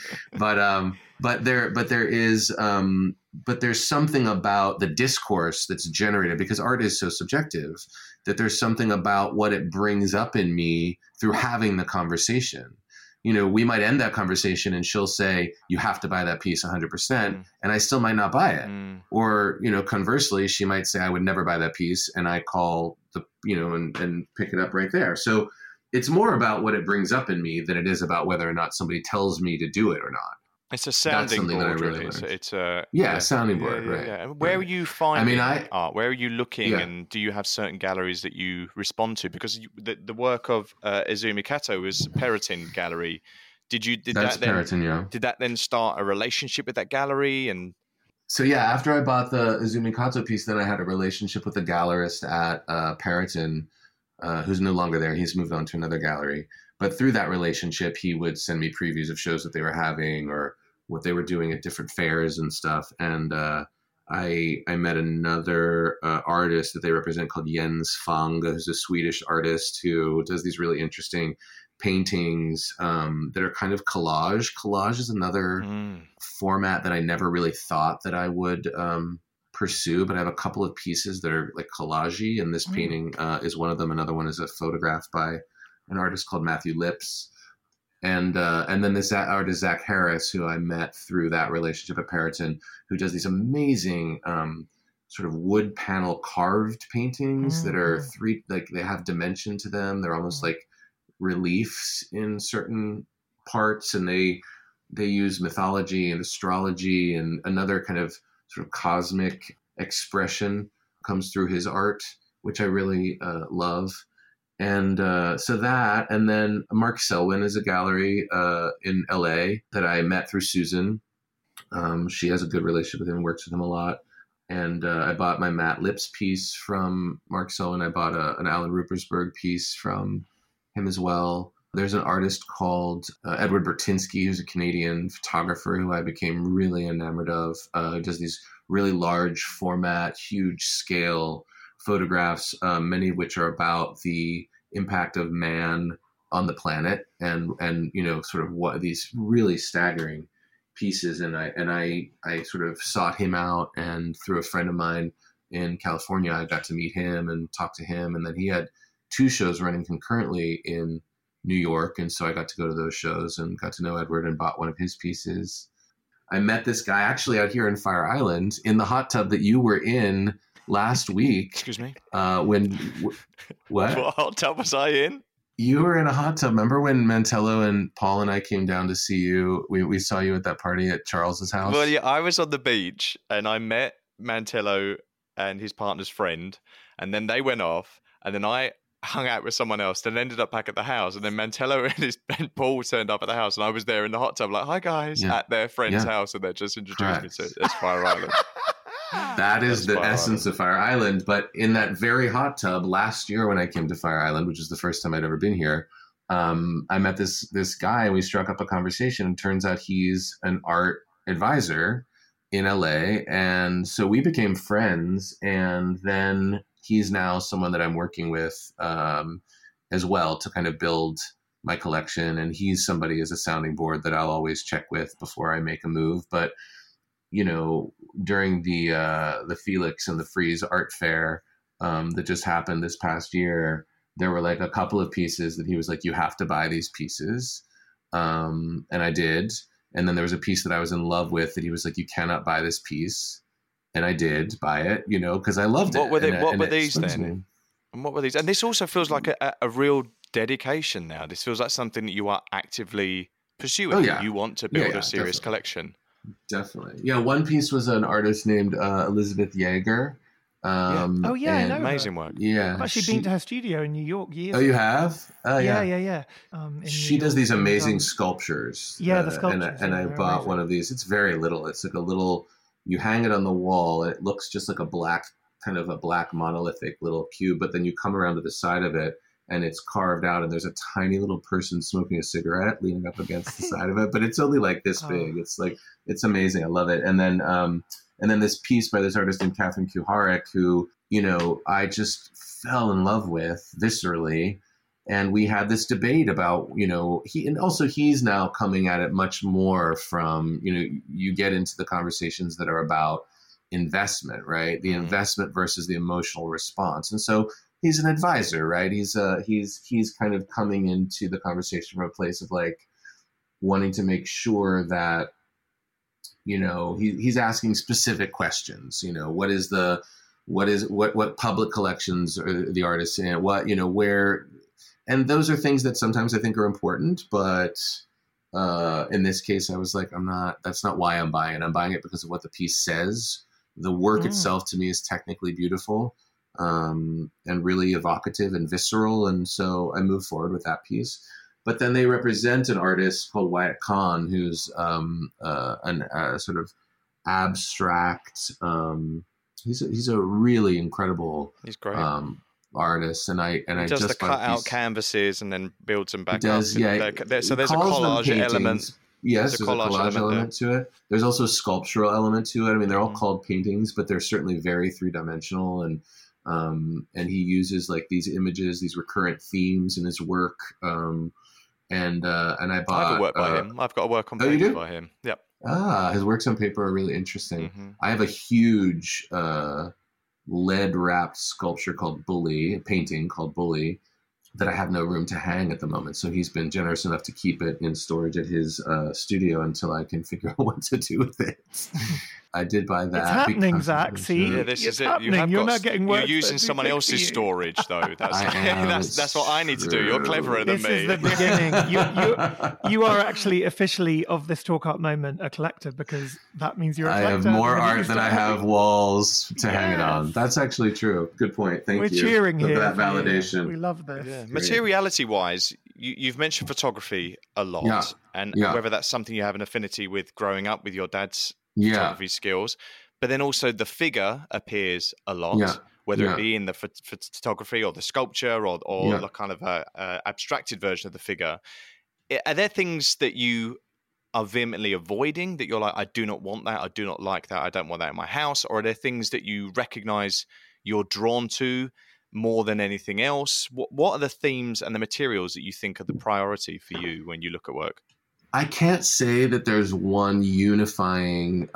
But there's something about the discourse that's generated, because art is so subjective, that there's something about what it brings up in me through having the conversation. We might end that conversation and she'll say, you have to buy that piece 100%. And I still might not buy it. Or, conversely, she might say, I would never buy that piece. And I call and pick it up right there. So it's more about what it brings up in me than it is about whether or not somebody tells me to do it or not. It's a sounding board, really. It's a sounding board, right? Yeah. Where are you finding art? Where are you looking, and do you have certain galleries that you respond to? Because the work of Izumi Kato was Perotin Gallery. Did that then start a relationship with that gallery? And so after I bought the Izumi Kato piece, then I had a relationship with a gallerist at Perotin, who's no longer there. He's moved on to another gallery. But through that relationship, he would send me previews of shows that they were having or what they were doing at different fairs and stuff. And I met another artist that they represent called Jens Fang, who's a Swedish artist who does these really interesting paintings that are kind of collage. Collage is another format that I never really thought that I would pursue, but I have a couple of pieces that are like collage-y, and this painting is one of them. Another one is a photograph by an artist called Matthew Lips. And then this artist, Zach Harris, who I met through that relationship at Perotin, who does these amazing sort of wood panel carved paintings that are they have dimension to them. They're almost like reliefs in certain parts, and they use mythology and astrology and another kind of sort of cosmic expression comes through his art, which I really love. And so that, and then Mark Selwyn is a gallery in LA that I met through Susan. She has a good relationship with him, works with him a lot. And I bought my Matt Lips piece from Mark Selwyn. I bought an Alan Ruppersberg piece from him as well. There's an artist called Edward Bertinsky, who's a Canadian photographer who I became really enamored of. Who does these really large format, huge scale photographs, many of which are about the impact of man on the planet, and sort of what these really staggering pieces. And I sort of sought him out, and through a friend of mine in California, I got to meet him and talk to him. And then he had 2 shows running concurrently in New York, and so I got to go to those shows and got to know Edward and bought one of his pieces. I met this guy actually out here in Fire Island in the hot tub that you were in last week. Excuse me? What hot tub was I in? You were in a hot tub. Remember when Mantello and Paul and I came down to see you? We saw you at that party at Charles's house. Well, yeah, I was on the beach and I met Mantello and his partner's friend, and then they went off, and then I hung out with someone else, then ended up back at the house, and then Mantello and Paul turned up at the house, and I was there in the hot tub like, hi guys, at their friend's house, and they just introduced me to it's Fire Island. That is the essence of Fire Island. But in that very hot tub last year when I came to Fire Island, which is the first time I'd ever been here, I met this guy, and we struck up a conversation. And turns out he's an art advisor in LA. And so we became friends. And then he's now someone that I'm working with as well to kind of build my collection. And he's somebody as a sounding board that I'll always check with before I make a move. But during the Felix and the Frieze art fair that just happened this past year, there were like a couple of pieces that he was like, you have to buy these pieces. And I did. And then there was a piece that I was in love with that he was like, you cannot buy this piece. And I did buy it, because I loved it. What were these then? And what were these? And this also feels like a real dedication now. This feels like something that you are actively pursuing. Oh, yeah. You want to build a serious definitely. collection. Definitely. Yeah, one piece was an artist named Elizabeth Yeager, Oh yeah, I know amazing her. work. Yeah, I've actually been to her studio in New York years Oh, ago. you have? Yeah. She does these amazing sculptures. Yeah, the sculptures. And I bought amazing. one of these. It's very little. It's like a little. You hang it on the wall, and it looks just like a black monolithic little cube. But then you come around to the side of it, and it's carved out, and there's a tiny little person smoking a cigarette leaning up against the side of it. But it's only like this big. It's amazing. I love it. And then this piece by this artist named Catherine Kuharek, who, I just fell in love with viscerally. And we had this debate about, he's now coming at it much more from, you get into the conversations that are about investment, right? The investment versus the emotional response. And so he's an advisor, right? He's kind of coming into the conversation from a place of like wanting to make sure that, he's asking specific questions. What public collections are the artists in? Where, and those are things that sometimes I think are important, but in this case, I was like, that's not why I'm buying it. I'm buying it because of what the piece says. The work itself to me is technically beautiful, and really evocative and visceral. And so I moved forward with that piece. But then they represent an artist called Wyatt Kahn, who's a sort of abstract. He's a really incredible. He's great. Artist, and I does just the cut out canvases and then builds them back up. Yeah. So there's a collage element. Yes, there's a collage element to it. There's also a sculptural element to it. I mean, they're all called paintings, but they're certainly very three-dimensional. And he uses like these images, these recurrent themes in his work. And I bought. I have a work by him. I've got a work on paper by him. Yep. His works on paper are really interesting. Mm-hmm. I have a huge lead-wrapped sculpture called Bully, a painting called Bully, that I have no room to hang at the moment. So he's been generous enough to keep it in storage at his studio until I can figure out what to do with it. I did buy that. It's happening, Zach. See, yeah, this it's is happening. it. You're not getting work. You're using someone else's storage, though. That's what I need to do. You're cleverer than me. This is the beginning. You are actually officially of this Talk Art moment a collector, because that means you're a collector. I have more art than I have walls to hang it on. That's actually true. Good point. Thank you. We're cheering here. That validation. We love this. Yeah. Materiality-wise, you've mentioned photography a lot, and whether that's something you have an affinity with growing up with your dad's photography skills, but then also the figure appears a lot, whether it be in the photography or the sculpture or the kind of abstracted version of the figure. Are there things that you are vehemently avoiding, that you're like, I do not want that, I do not like that, I don't want that in my house? Or are there things that you recognize you're drawn to more than anything else? What are the themes and the materials that you think are the priority for you when you look at work? I can't say that there's one unifying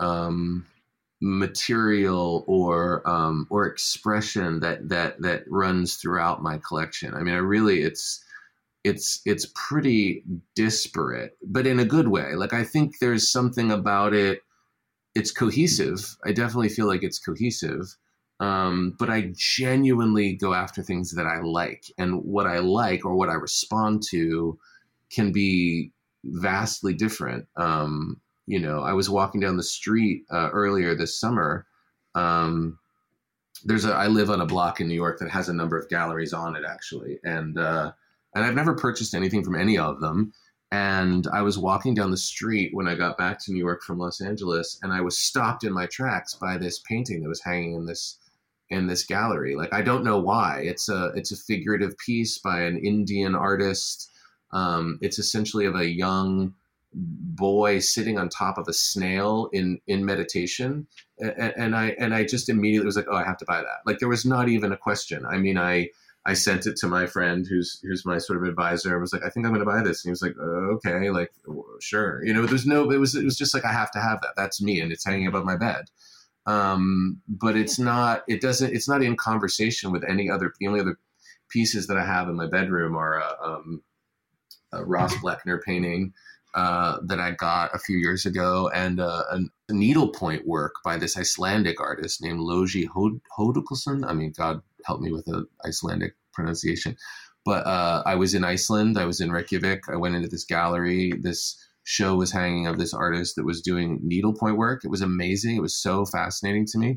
material or expression that runs throughout my collection. I mean, it's pretty disparate, but in a good way. Like, I think there's something about it. It's cohesive. I definitely feel like it's cohesive. But I genuinely go after things that I like, and what I like or what I respond to can be vastly different. I was walking down the street earlier this summer. I live on a block in New York that has a number of galleries on it, actually, and I've never purchased anything from any of them. And I was walking down the street when I got back to New York from Los Angeles, and I was stopped in my tracks by this painting that was hanging in this gallery. Like, I don't know why. It's a figurative piece by an Indian artist. It's essentially of a young boy sitting on top of a snail in meditation. And I just immediately was like, oh, I have to buy that. Like, there was not even a question. I mean, I sent it to my friend who's my sort of advisor. I was like, I think I'm going to buy this. And he was like, okay, like, sure. It was just like, I have to have that. That's me. And it's hanging above my bed. But it's not in conversation with the only other pieces that I have in my bedroom are a Ross Bleckner painting that I got a few years ago, and a needlepoint work by this Icelandic artist named Logi Hodukelsson. I mean, God help me with the Icelandic pronunciation. But I was in Iceland. I was in Reykjavik. I went into this gallery. This show was hanging of this artist that was doing needlepoint work. It was amazing. It was so fascinating to me.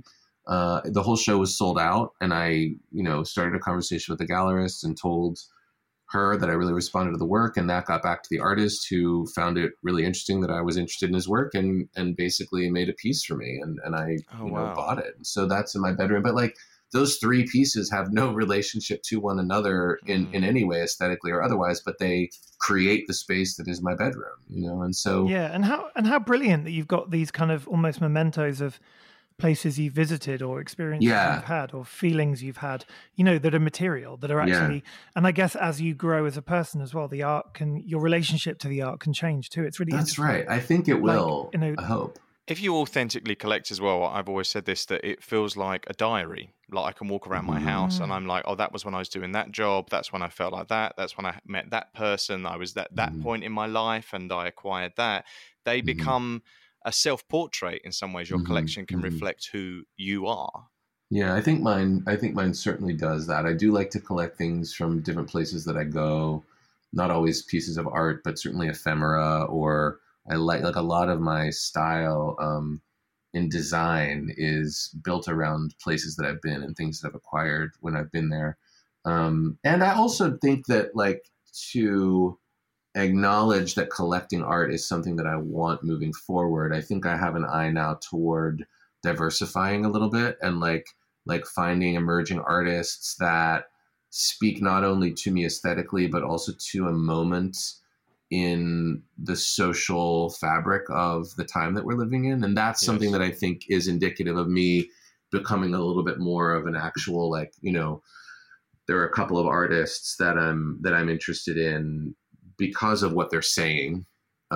The whole show was sold out, and I, started a conversation with the gallerist and told her that I really responded to the work, and that got back to the artist, who found it really interesting that I was interested in his work, and basically made a piece for me, and I bought it. So that's in my bedroom. But like, those three pieces have no relationship to one another in any way, aesthetically or otherwise, but they create the space that is my bedroom, and so and how brilliant that you've got these kind of almost mementos of places you've visited or experiences you've had or feelings you've had, that are material, that are actually, and I guess as you grow as a person as well, the art your relationship to the art can change too. It's really That's right. I think it will, I hope. If you authentically collect as well, I've always said this, that it feels like a diary. Like, I can walk around my house and I'm like, oh, that was when I was doing that job. That's when I felt like that. That's when I met that person. I was at that point in my life and I acquired that. They become a self-portrait in some ways. Your collection can reflect who you are. Yeah, I think mine certainly does that. I do like to collect things from different places that I go, not always pieces of art, but certainly ephemera, or I like a lot of my style in design is built around places that I've been and things that I've acquired when I've been there. And I also think that, like, to acknowledge that collecting art is something that I want moving forward. I think I have an eye now toward diversifying a little bit and like finding emerging artists that speak not only to me aesthetically, but also to a moment in the social fabric of the time that we're living in. And that's something that I think is indicative of me becoming a little bit more of an actual, there are a couple of artists that I'm interested in because of what they're saying,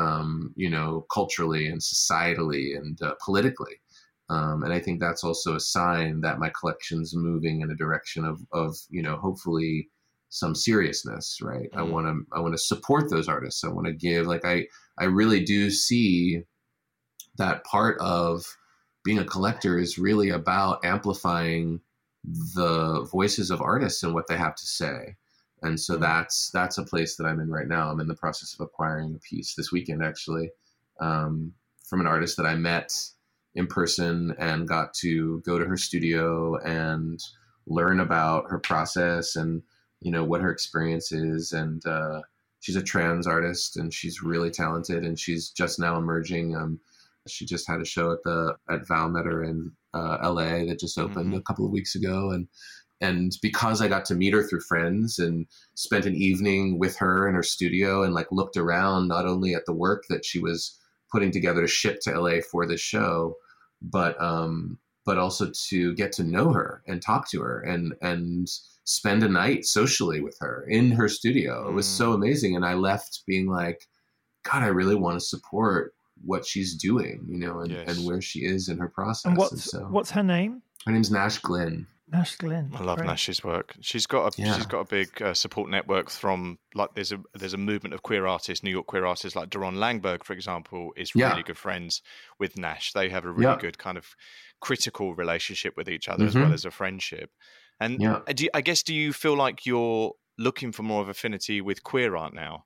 culturally and societally and politically. And I think that's also a sign that my collection's moving in a direction of hopefully some seriousness, right? I want to support those artists. I want to give, I really do see that part of being a collector is really about amplifying the voices of artists and what they have to say. And so that's a place that I'm in right now. I'm in the process of acquiring a piece this weekend, actually, from an artist that I met in person and got to go to her studio and learn about her process and, what her experience is. And she's a trans artist and she's really talented and she's just now emerging. She just had a show at Valmeter in LA that just opened a couple of weeks ago. And because I got to meet her through friends and spent an evening with her in her studio and looked around not only at the work that she was putting together to ship to LA for this show, but also to get to know her and talk to her and spend a night socially with her in her studio. It was so amazing. And I left being like, God, I really want to support what she's doing, and where she is in her process. And what's her name? Her name's Nash Glynn. Nash Glynn. I love Nash's work. She's got a big support network from there's a movement of queer artists, New York queer artists like Daron Langberg, for example, is really good friends with Nash. They have a really good kind of critical relationship with each other as well as a friendship. And do you feel like you're looking for more of affinity with queer art now?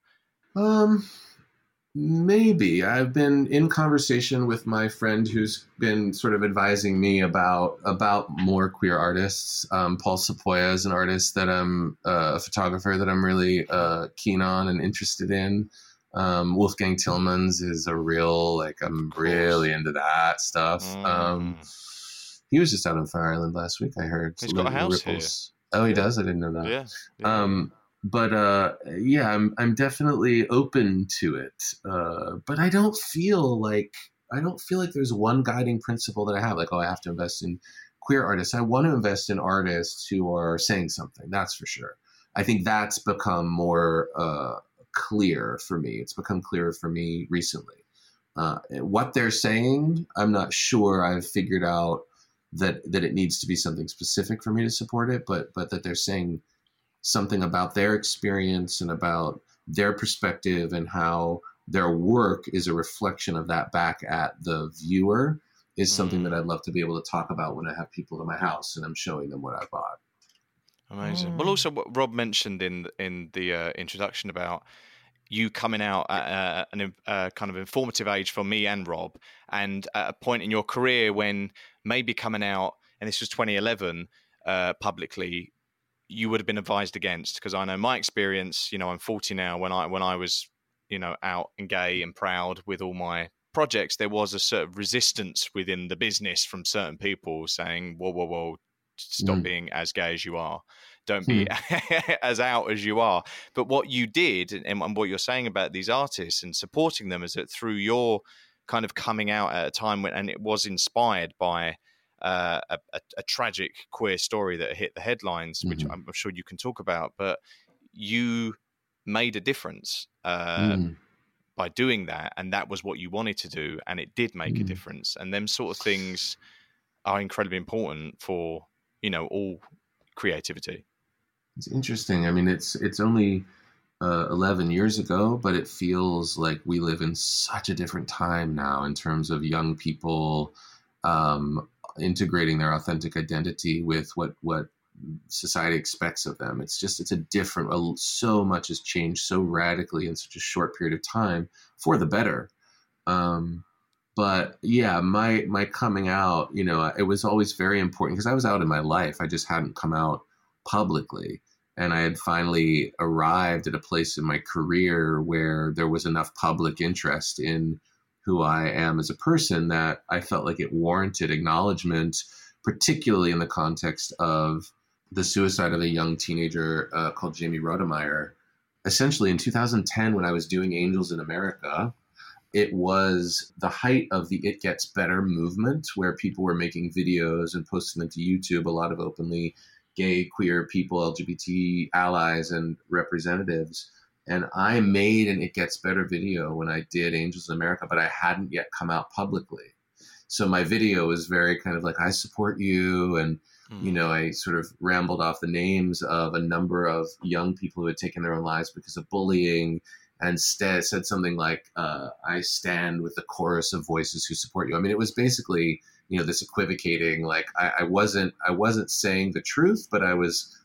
Maybe. I've been in conversation with my friend who's been sort of advising me about more queer artists. Paul Sepoya is an artist that I'm a photographer that I'm really keen on and interested in. Wolfgang Tillmans is a real, I'm really into that stuff. He was just out on Fire Island last week, I heard. He's got a house here. Oh, he does? I didn't know that. Yeah. But I'm definitely open to it. But I don't feel like there's one guiding principle that I have. I have to invest in queer artists. I want to invest in artists who are saying something. That's for sure. I think that's become more clear for me. It's become clearer for me recently. What they're saying, I'm not sure I've figured out that it needs to be something specific for me to support it, but that they're saying something about their experience and about their perspective and how their work is a reflection of that back at the viewer is something that I'd love to be able to talk about when I have people in my house and I'm showing them what I bought. Amazing. Well, also what Rob mentioned in the introduction about you coming out at a kind of informative age for me and Rob, and at a point in your career when maybe coming out and this was 2011, publicly, you would have been advised against? Because I know my experience, I'm 40 now. When I was, out and gay and proud with all my projects, there was a sort of resistance within the business from certain people saying, whoa, stop being as gay as you are. Don't be as out as you are. But what you did, and what you're saying about these artists and supporting them, is that through your kind of coming out at a time when, and it was inspired by a tragic queer story that hit the headlines, which I'm sure you can talk about, but you made a difference by doing that, and that was what you wanted to do, and it did make a difference. And them sort of things are incredibly important for all creativity. It's interesting. I mean, it's only 11 years ago, but it feels like we live in such a different time now in terms of young people integrating their authentic identity with what society expects of them. It's a different, so much has changed so radically in such a short period of time for the better. But yeah, my coming out, it was always very important because I was out in my life. I just hadn't come out publicly. And I had finally arrived at a place in my career where there was enough public interest in who I am as a person that I felt like it warranted acknowledgement, particularly in the context of the suicide of a young teenager called Jamie Rodemeyer. Essentially in 2010, when I was doing Angels in America, it was the height of the It Gets Better movement, where people were making videos and posting them to YouTube, a lot of openly gay, queer people, LGBT allies and representatives. And I made an It Gets Better video when I did Angels in America, but I hadn't yet come out publicly. So my video was very kind of like, I support you. And, I sort of rambled off the names of a number of young people who had taken their own lives because of bullying, and instead said something like, I stand with the chorus of voices who support you. I mean, it was basically, this equivocating, like I wasn't saying the truth, but I was,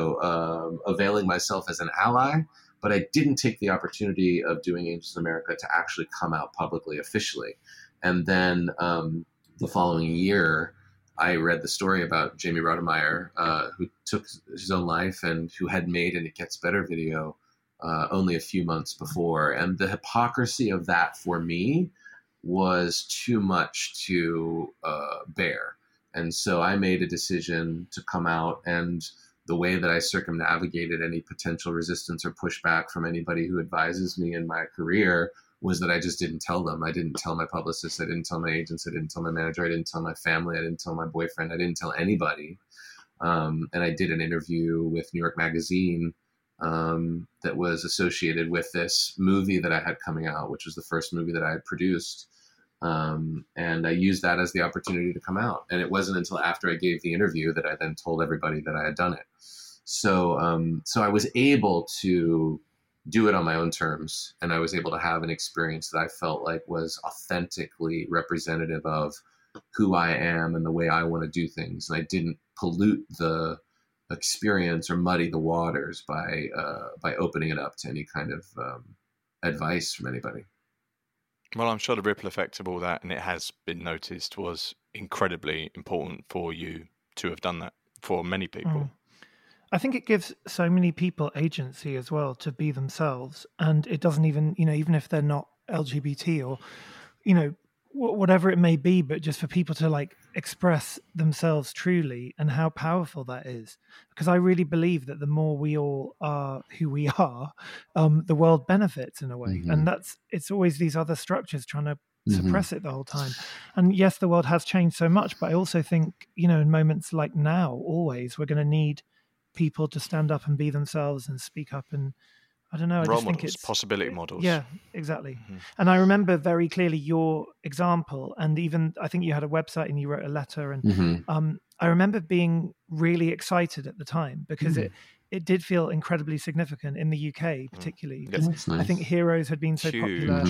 availing myself as an ally, but I didn't take the opportunity of doing Angels in America to actually come out publicly, officially. And then the following year, I read the story about Jamie Rodemeyer, who took his own life and who had made an It Gets Better video only a few months before. And the hypocrisy of that for me was too much to bear. And so I made a decision to come out, and the way that I circumnavigated any potential resistance or pushback from anybody who advises me in my career was that I just didn't tell them. I didn't tell my publicist. I didn't tell my agents. I didn't tell my manager. I didn't tell my family. I didn't tell my boyfriend. I didn't tell anybody. And I did an interview with New York Magazine that was associated with this movie that I had coming out, which was the first movie that I had produced. And I used that as the opportunity to come out. And it wasn't until after I gave the interview that I then told everybody that I had done it. So I was able to do it on my own terms, and I was able to have an experience that I felt like was authentically representative of who I am and the way I want to do things. And I didn't pollute the experience or muddy the waters by opening it up to any kind of advice from anybody. Well, I'm sure the ripple effect of all that, and it has been noticed, was incredibly important for you to have done that for many people. I think it gives so many people agency as well to be themselves. And it doesn't even, even if they're not LGBT or, whatever it may be, but just for people to express themselves truly, and how powerful that is. Because I really believe that the more we all are who we are, the world benefits in a way. And it's always these other structures trying to suppress it the whole time. And yes, the world has changed so much, but I also think, in moments like now, always, we're going to need people to stand up and be themselves and speak up. And I don't know, I just think it's possibility models. Yeah, exactly. And I remember very clearly your example, and even I think you had a website and you wrote a letter, and I remember being really excited at the time because it did feel incredibly significant in the UK, particularly. Nice. I think Heroes had been so popular,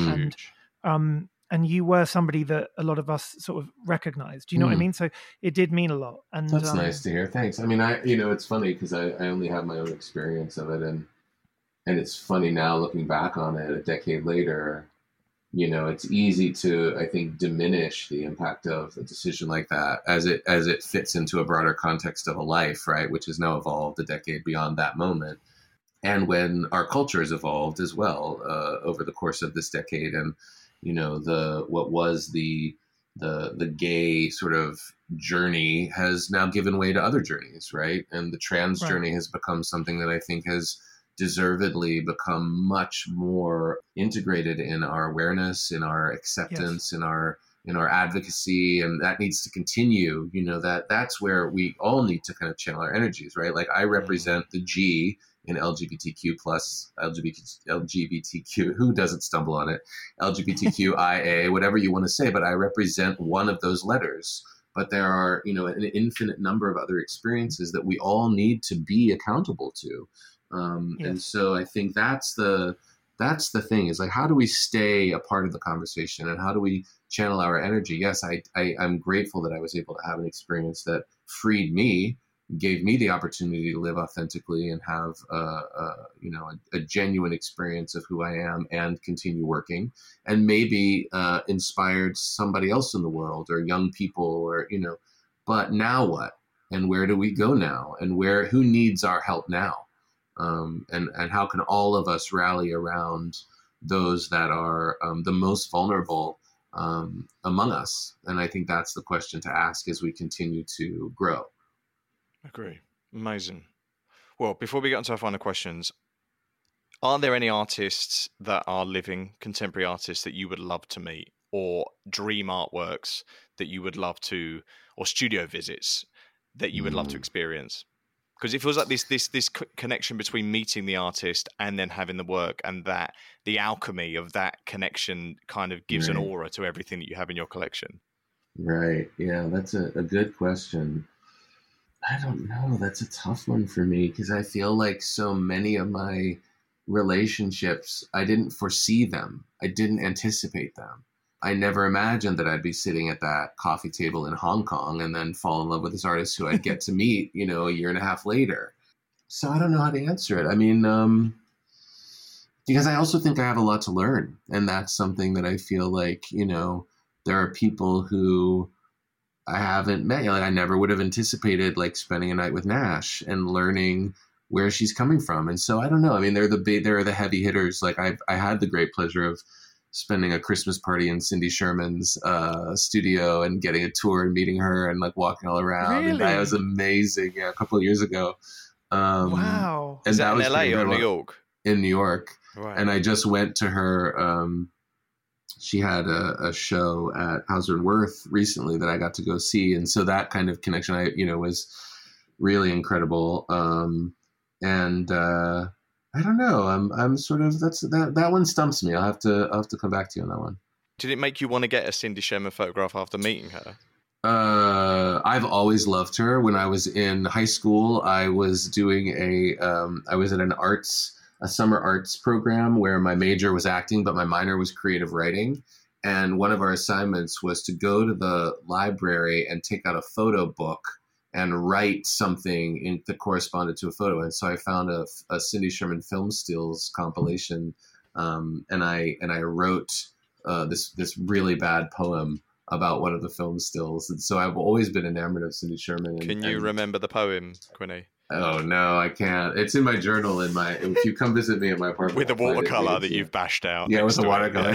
and you were somebody that a lot of us sort of recognized. Do you know what I mean? So it did mean a lot. And that's nice to hear. Thanks. I mean, it's funny because I only have my own experience of it, and it's funny now looking back on it a decade later. it's easy to, I think, diminish the impact of a decision like that as it fits into a broader context of a life, right, which has now evolved a decade beyond that moment. And when our culture has evolved as well over the course of this decade, and what was the gay sort of journey has now given way to other journeys, right? And the trans journey has become something that I think has deservedly become much more integrated in our awareness, in our acceptance, in our advocacy, and that needs to continue. That's where we all need to kind of channel our energies, right? Like I represent the G in LGBTQ plus, LGBTQ, who doesn't stumble on it, LGBTQIA, whatever you want to say, but I represent one of those letters. But there are, an infinite number of other experiences that we all need to be accountable to. And so I think that's the thing, is like, how do we stay a part of the conversation, and how do we channel our energy? Yes, I'm grateful that I was able to have an experience that freed me, gave me the opportunity to live authentically and have a genuine experience of who I am and continue working, and maybe inspired somebody else in the world or young people, or but now what? And where do we go now? And who needs our help now? And how can all of us rally around those that are the most vulnerable among us? And I think that's the question to ask as we continue to grow. Agree. Amazing. Well, before we get into our final questions, are there any artists that are living, contemporary artists, that you would love to meet, or dream artworks that you would love to, or studio visits that you would love to experience? Because it feels like this connection between meeting the artist and then having the work, and that the alchemy of that connection kind of gives an aura to everything that you have in your collection. Right. Yeah, that's a good question. I don't know. That's a tough one for me, because I feel like so many of my relationships, I didn't foresee them. I didn't anticipate them. I never imagined that I'd be sitting at that coffee table in Hong Kong and then fall in love with this artist who I'd get to meet, a year and a half later. So I don't know how to answer it. I mean, because I also think I have a lot to learn. And that's something that I feel like, there are people who I haven't met. Like, I never would have anticipated like spending a night with Nash and learning where she's coming from. And so I don't know. I mean, they're the heavy hitters. Like I had the great pleasure of spending a Christmas party in Cindy Sherman's studio and getting a tour and meeting her and like walking all around. Really? And that was amazing. Yeah, a couple of years ago. Wow. And Is that in was LA or New York? In New York. Right. And I just went to her. She had a show at Hauser and Wirth recently that I got to go see. And so that kind of connection, was really incredible. I don't know. I'm sort of, that one stumps me. I'll have to come back to you on that one. Did it make you want to get a Cindy Sherman photograph after meeting her? I've always loved her. When I was in high school, I was doing I was at a summer arts program where my major was acting, but my minor was creative writing. And one of our assignments was to go to the library and take out a photo book and write something that corresponded to a photo. And so I found a Cindy Sherman film stills compilation, and I wrote this really bad poem about one of the film stills. And so I've always been enamored of Cindy Sherman. Can you remember the poem, Quinny? Oh no, I can't. It's in my journal. If you come visit me at my apartment with the watercolor that you've bashed out. Yeah, with the watercolor.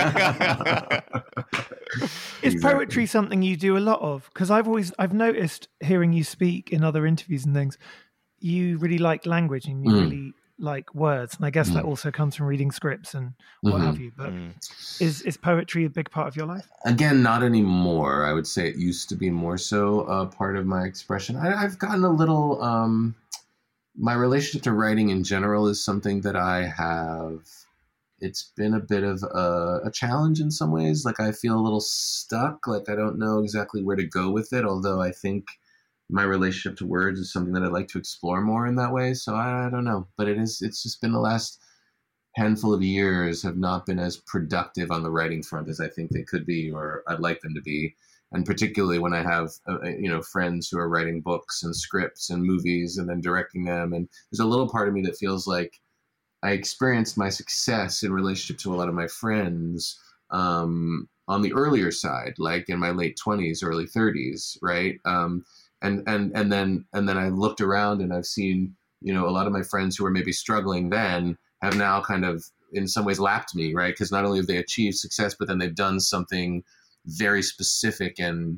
Is poetry something you do a lot of? Because I've noticed, hearing you speak in other interviews and things, you really like language and you really like words, and I guess that also comes from reading scripts and what have you. But is poetry a big part of your life? Again, not anymore. I would say it used to be more so part of my expression. I've gotten a little. My relationship to writing in general is something that I have. It's been a bit of a challenge in some ways. Like I feel a little stuck. Like I don't know exactly where to go with it. Although I think my relationship to words is something that I'd like to explore more in that way. So I don't know, but it's just been the last handful of years have not been as productive on the writing front as I think they could be, or I'd like them to be. And particularly when I have, friends who are writing books and scripts and movies and then directing them. And there's a little part of me that feels like I experienced my success in relationship to a lot of my friends on the earlier side, like in my late 20s, early 30s, right? And then I looked around and I've seen, a lot of my friends who were maybe struggling then have now kind of in some ways lapped me, right? Because not only have they achieved success, but then they've done something very specific and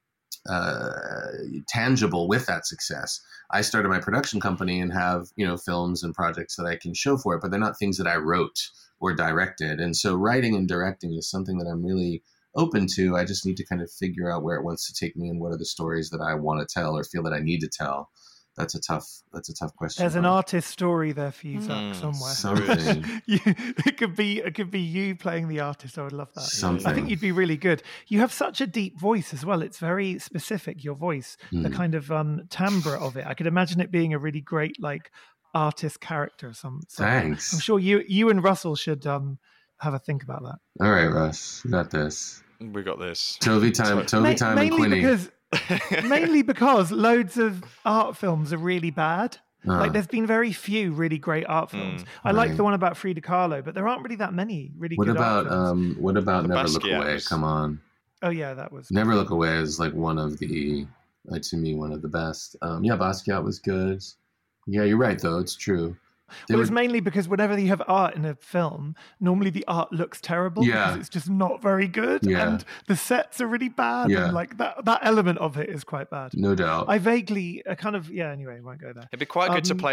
tangible with that success. I started my production company and have, films and projects that I can show for it, but they're not things that I wrote or directed. And so writing and directing is something that I'm really open to. I just need to kind of figure out where it wants to take me and what are the stories that I want to tell or feel that I need to tell. That's a tough question. There's an artist story there for you, Zach, somewhere. Something. It could be you playing the artist. I would love that. Something. I think you'd be really good. You have such a deep voice as well. It's very specific, your voice, the kind of timbre of it. I could imagine it being a really great artist character. Thanks. I'm sure you and Russell should have a think about that. All right, Russ, we got this. We got this. Toby time and Quinny. Mainly because loads of art films are really bad. There's been very few really great art films. I like the one about Frida Kahlo, but there aren't really that many really good art films. What about The Never Basquiat Look Away? Come on. Oh yeah, that was Never Look Away is one of the, to me, one of the best. Basquiat was good. Yeah, you're right though. It's true. It's mainly because whenever you have art in a film, normally the art looks terrible because it's just not very good, and the sets are really bad, and that element of it is quite bad. No doubt. I vaguely, anyway, won't go there. It'd be quite good to play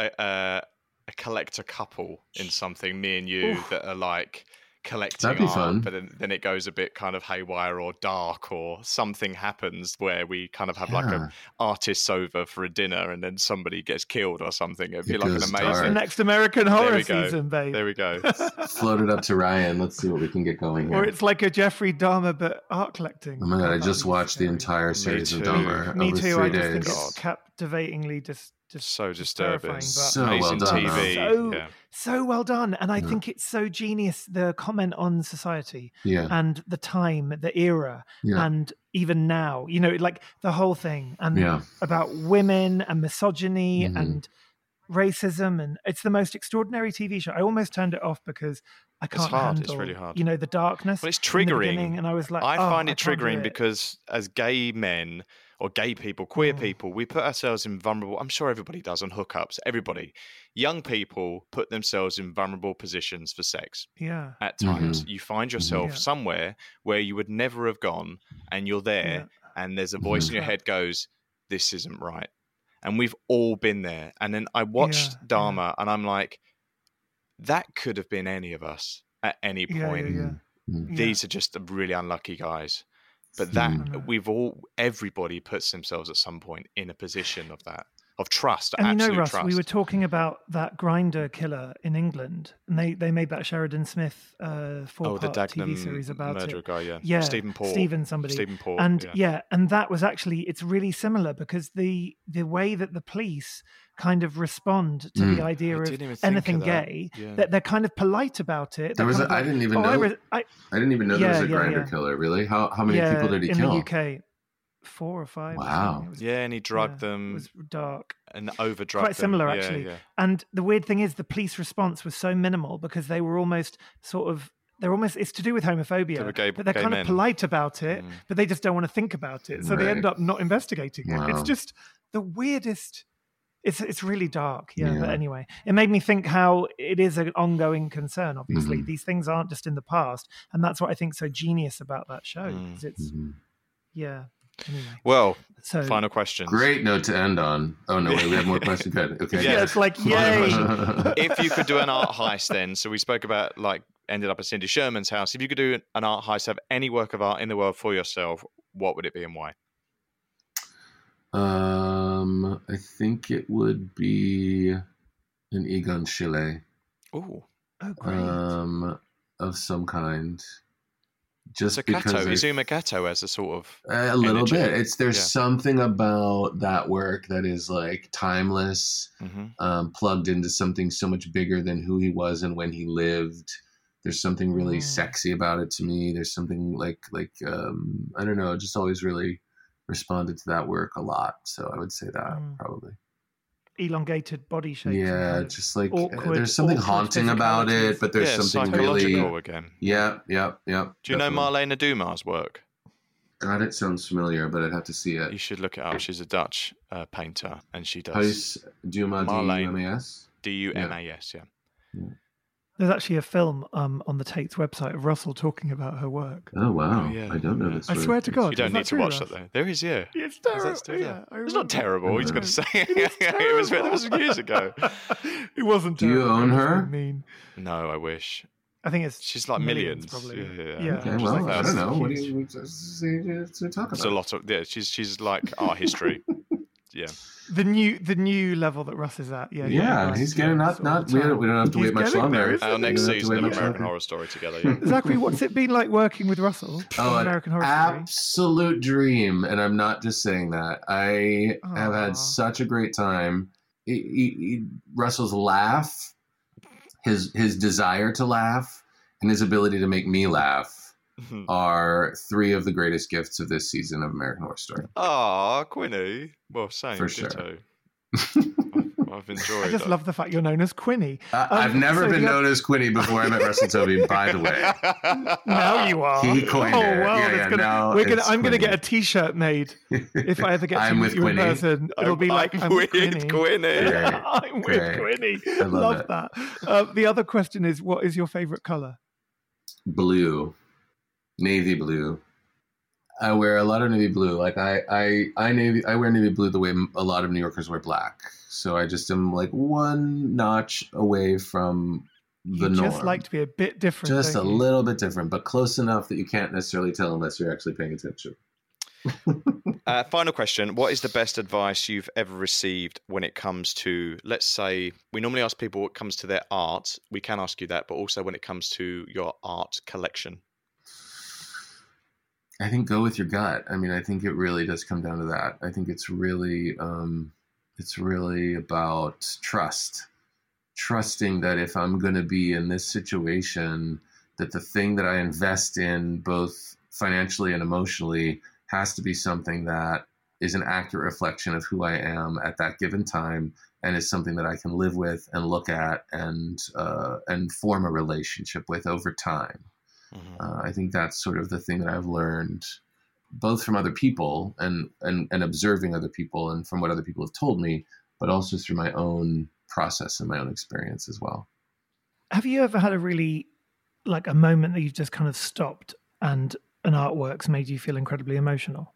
a collector couple in something, me and you, that are collecting That'd be art, fun. but then it goes a bit kind of haywire or dark, or something happens where we kind of have a artists over for a dinner and then somebody gets killed or something. It'd be an amazing That's the next American Horror season, babe. There we go. Float it up to Ryan. Let's see what we can get going here. Or it's like a Jeffrey Dahmer but art collecting. Oh my God, I just watched the entire series of Dahmer Me over too. 3 I just days. think it's captivatingly just so disturbing. But So amazing well done, TV. So well done. And I think it's so genius, the comment on society and the time, the era, and even now, the whole thing, and about women and misogyny and racism. And it's the most extraordinary TV show. I almost turned it off because I can't handle, it's really hard. The darkness. Well, it's triggering. And I was like, I find it can't do triggering it. because as gay men or gay people, queer people, we put ourselves in vulnerable, I'm sure everybody does on hookups, everybody. Young people put themselves in vulnerable positions for sex. Yeah. At times. You find yourself somewhere where you would never have gone, and you're there, and there's a voice in your head goes, this isn't right. And we've all been there. And then I watched Dahmer, and I'm like, that could have been any of us at any point. These are just the really unlucky guys. But everybody puts themselves at some point in a position of that, of trust, and absolute Russ, trust. we were talking about that Grindr killer in England, and they made that Sheridan Smith four-part the Dagenham TV series about murderer it. guy, Stephen Paul. Stephen Paul. And and that was actually, it's really similar because the way that the police kind of respond to the idea of anything gay, that they're kind of polite about it. I didn't even know. I didn't even know there was a Grindr killer. Really? How many people did he kill? In the UK, 4 or 5. Wow. And he drugged them. It was dark. And overdrugged Quite similar, them. actually. Yeah. And the weird thing is the police response was so minimal because they were almost it's to do with homophobia, but they're kind of polite about it, but they just don't want to think about it. So they end up not investigating it. It's just the weirdest. It's really dark, But anyway, it made me think how it is an ongoing concern. Obviously, these things aren't just in the past, and that's what I think so genius about that show. It's Anyway. Well, final question. Great note to end on. Oh no, wait, we have more questions. Okay. Yeah, it's like yay. If you could do an art heist, then so we spoke about ended up at Cindy Sherman's house. If you could do an art heist of any work of art in the world for yourself, what would it be and why? I think it would be an Egon Schiele. Oh, great. Of some kind. Just so because Izuma Kato as a sort of a little bit. There's something about that work that is timeless, plugged into something so much bigger than who he was and when he lived. There's something really sexy about it to me. There's something I don't know, just always really responded to that work a lot. So I would say that probably. elongated body shapes. and Yeah, kind of just like awkward, there's something awkward haunting about it, physicalities. but there's Yeah, something psychological really. again. Yeah. Do you know Marlene Dumas' work? God, it sounds familiar, but I'd have to see it. You should look it up. She's a Dutch painter, and she How do you does Dumas, Marlene. D-U-M-A-S? Dumas. Yeah. There's actually a film on the Tate's website of Russell talking about her work. Oh, wow. Oh, yeah. I don't know Yeah. this. I swear to God. You don't is that need to true, watch Russ? that though. There is, yeah. It's Is that terrible. still there? Yeah, It's not terrible. He's going to say It's it was years ago. It wasn't. Do you terrible, own it was her? Mean. No, I wish. I think it's She's like millions. probably. Yeah. Okay, Just well, like I that. don't know. What do Huge. you talk about? It's a lot of She's like art history. Yeah. The new level that Russ is at. Yeah. Yeah, he's getting not. We don't have to He's wait much getting longer. there, isn't Our he? next We don't have to season wait of much American longer. Horror Story together. Yeah. Zachary, what's it been like working with Russell on American Horror Story? Absolute dream, and I'm not just saying that. I have Aw. had such a great time. Russell's laugh, his desire to laugh, and his ability to make me laugh are three of the greatest gifts of this season of American Horror Story. Ah, Quinny. Well, same. For sure. Ditto. I've enjoyed I just that. love the fact you're known as Quinny. I've never so been the known as Quinny before I met Russell Tovey, by the way. Now you are. He coined oh, it. well, Yeah, it's yeah, gonna, now we're gonna, it's I'm going to Quinny. get a T-shirt made if I ever get to I'm meet with you in Quinny. person. It'll be like, I'm with with Quinny. Quinny. Great. I'm Great. with Quinny. I love it. that. The other question is, what is your favorite color? Blue, navy blue. I wear a lot of navy blue. Like I wear navy blue the way a lot of New Yorkers wear black. So I just am like one notch away from the You norm. just like to be a bit different. Just a don't you? little bit different, but close enough that you can't necessarily tell unless you're actually paying attention. Final question. What is the best advice you've ever received when it comes to, let's say, we normally ask people what comes to their art. We can ask you that, but also when it comes to your art collection. I think go with your gut. I mean, I think it really does come down to that. I think it's really about trusting that if I'm going to be in this situation, that the thing that I invest in, both financially and emotionally, has to be something that is an accurate reflection of who I am at that given time, and is something that I can live with and look at and form a relationship with over time. Mm-hmm. I think that's sort of the thing that I've learned, both from other people and observing other people, and from what other people have told me, but also through my own process and my own experience as well. Have you ever had a moment that you've just kind of stopped and an artwork's made you feel incredibly emotional?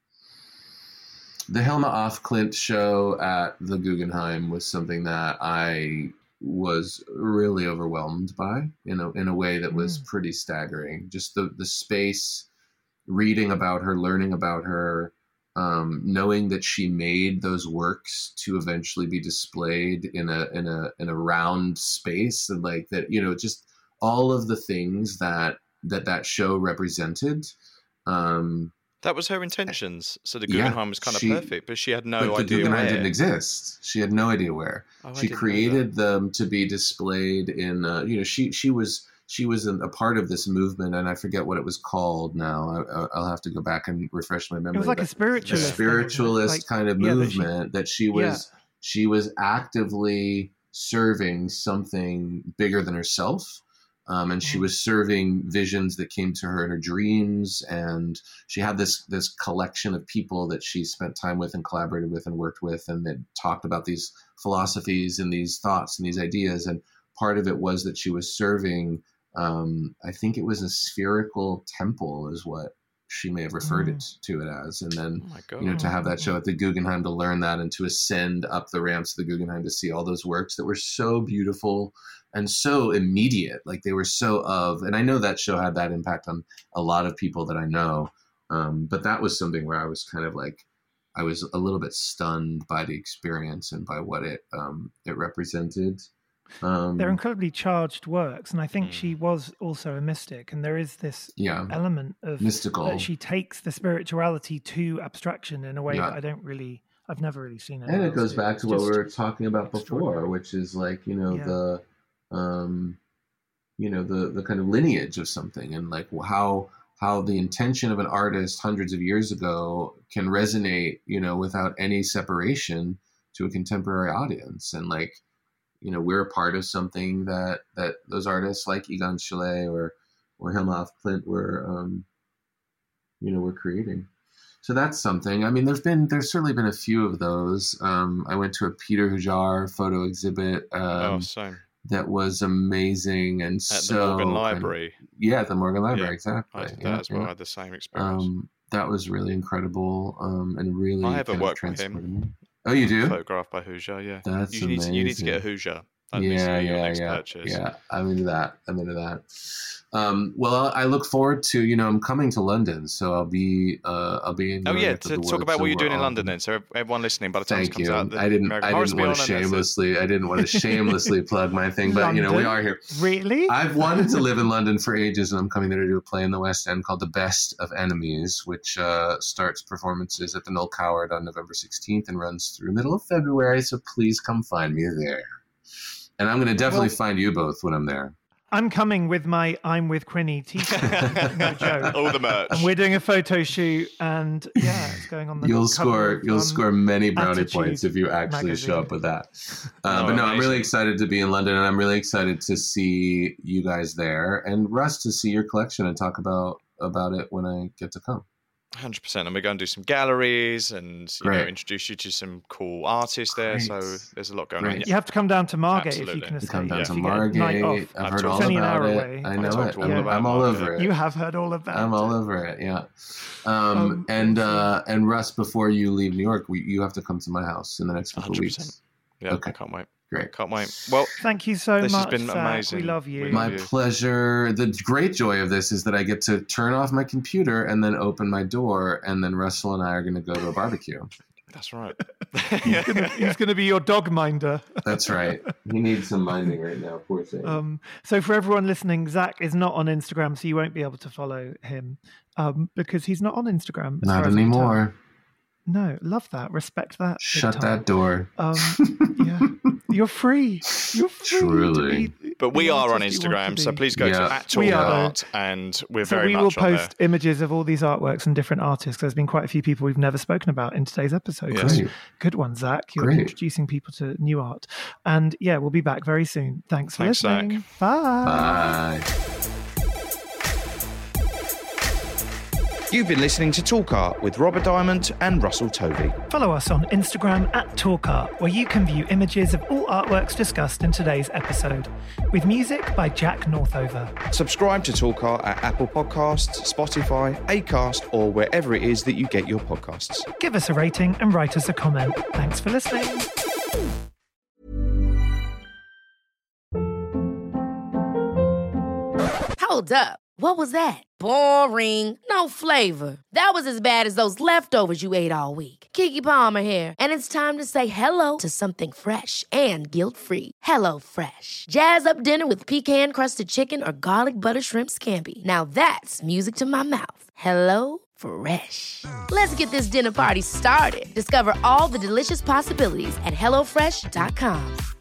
The Helma Off-Klint show at the Guggenheim was something that I was really overwhelmed by in a way that was pretty staggering. Just the space, reading about her, learning about her, knowing that she made those works to eventually be displayed in a round space, and like that, just all of the things that show represented. That was her intentions. So the Guggenheim was kind of perfect, but she had no but idea the Guggenheim where. didn't exist. She had no idea where. Oh, I She didn't know created them to be displayed in. She was a part of this movement, and I forget what it was called now. I'll have to go back and refresh my memory. It was like a but spiritualist. a spiritualist kind of movement that she was actively serving something bigger than herself. And she was serving visions that came to her in her dreams. And she had this collection of people that she spent time with and collaborated with and worked with, and that talked about these philosophies and these thoughts and these ideas. And part of it was that she was serving, I think it was a spherical temple is what she may have referred to it as. And then, Oh my God. to have that show at the Guggenheim, to learn that, and to ascend up the ramps of the Guggenheim to see all those works that were so beautiful and so immediate, like they were and I know that show had that impact on a lot of people that I know. But that was something where I was kind of like, I was a little bit stunned by the experience and by what it represented. They're incredibly charged works, and I think she was also a mystic, and there is this element of mystical, that she takes the spirituality to abstraction in a way that I've never really seen it. And it goes back to what we were talking about before, which is like, the kind of lineage of something, and like how the intention of an artist hundreds of years ago can resonate, without any separation a contemporary audience. And like, you know, we're a part of something that those artists like Egon Schiele or Hilma af Klint were, you know, we're creating. So that's something. I mean, there's certainly been a few of those. I went to a Peter Hujar photo exhibit. That was amazing. And at the Morgan Library. At the Morgan Library, exactly. I did that as well. I had the same experience. That was really incredible, and really. I haven't worked with him. Oh, you do? Photographed by Hujar, yeah. That's amazing. You need to get a Hujar. Purchase. Yeah. I'm into that. Well, I look forward to, you know, I'm coming to London, so I'll be in. To talk about what you're doing in London then. So everyone listening, by the time it comes out, I didn't want to shamelessly plug my thing, but London? You know, we are here. Really? I've wanted to live in London for ages, and I'm coming there to do a play in the West End called The Best of Enemies, which starts performances at the Noel Coward on November 16th and runs through middle of February. So please come find me there. And I'm going to definitely find you both when I'm there. I'm coming with my I'm with Quinny t-shirt. No joke. All the merch. And we're doing a photo shoot, and it's going on the You'll score many brownie Attitude points if you actually magazine. show up with that. But no, I'm really excited to be in London, and I'm really excited to see you guys there, and Russ to see your collection and talk about it when I get to come. 100%, and we're going to do some galleries and introduce you to some cool artists there. So there's a lot going on. You have to come down to Margate if you can escape. Come down to Margate. I've heard all about it. I know it. I'm all over it. You have heard all about it. I'm all over it. Yeah. And Russ, before you leave New York, you have to come to my house in the next couple of weeks. Yeah. Okay. I can't wait. Great. Can't wait. Well, thank you so much. This has been Zach. amazing. We love you. My pleasure. The great joy of this is that I get to turn off my computer and then open my door, and then Russell and I are going to go to a barbecue. That's right. He's going to be your dog minder. That's right. He needs some minding right now. Poor thing. So for everyone listening, Zach is not on Instagram, so you won't be able to follow him because he's not on Instagram. Not anymore. No, love that. Respect that. Shut that door. Yeah, you're free. You're free. Truly. But we are on Instagram, so please go to @TalkArt, and we're very much on there. We will post images of all these artworks and different artists. There's been quite a few people we've never spoken about in today's episode. Yes. Good one, Zach. You're introducing people to new art. And we'll be back very soon. Thanks for listening. Zach. Bye. You've been listening to Talk Art with Robert Diamond and Russell Tovey. Follow us on Instagram @TalkArt, where you can view images of all artworks discussed in today's episode, with music by Jack Northover. Subscribe to Talk Art at Apple Podcasts, Spotify, Acast, or wherever it is that you get your podcasts. Give us a rating and write us a comment. Thanks for listening. Hold up. What was that? Boring. No flavor. That was as bad as those leftovers you ate all week. Keke Palmer here, and it's time to say hello to something fresh and guilt-free. HelloFresh. Jazz up dinner with pecan-crusted chicken or garlic butter shrimp scampi. Now that's music to my mouth. HelloFresh. Let's get this dinner party started. Discover all the delicious possibilities at HelloFresh.com.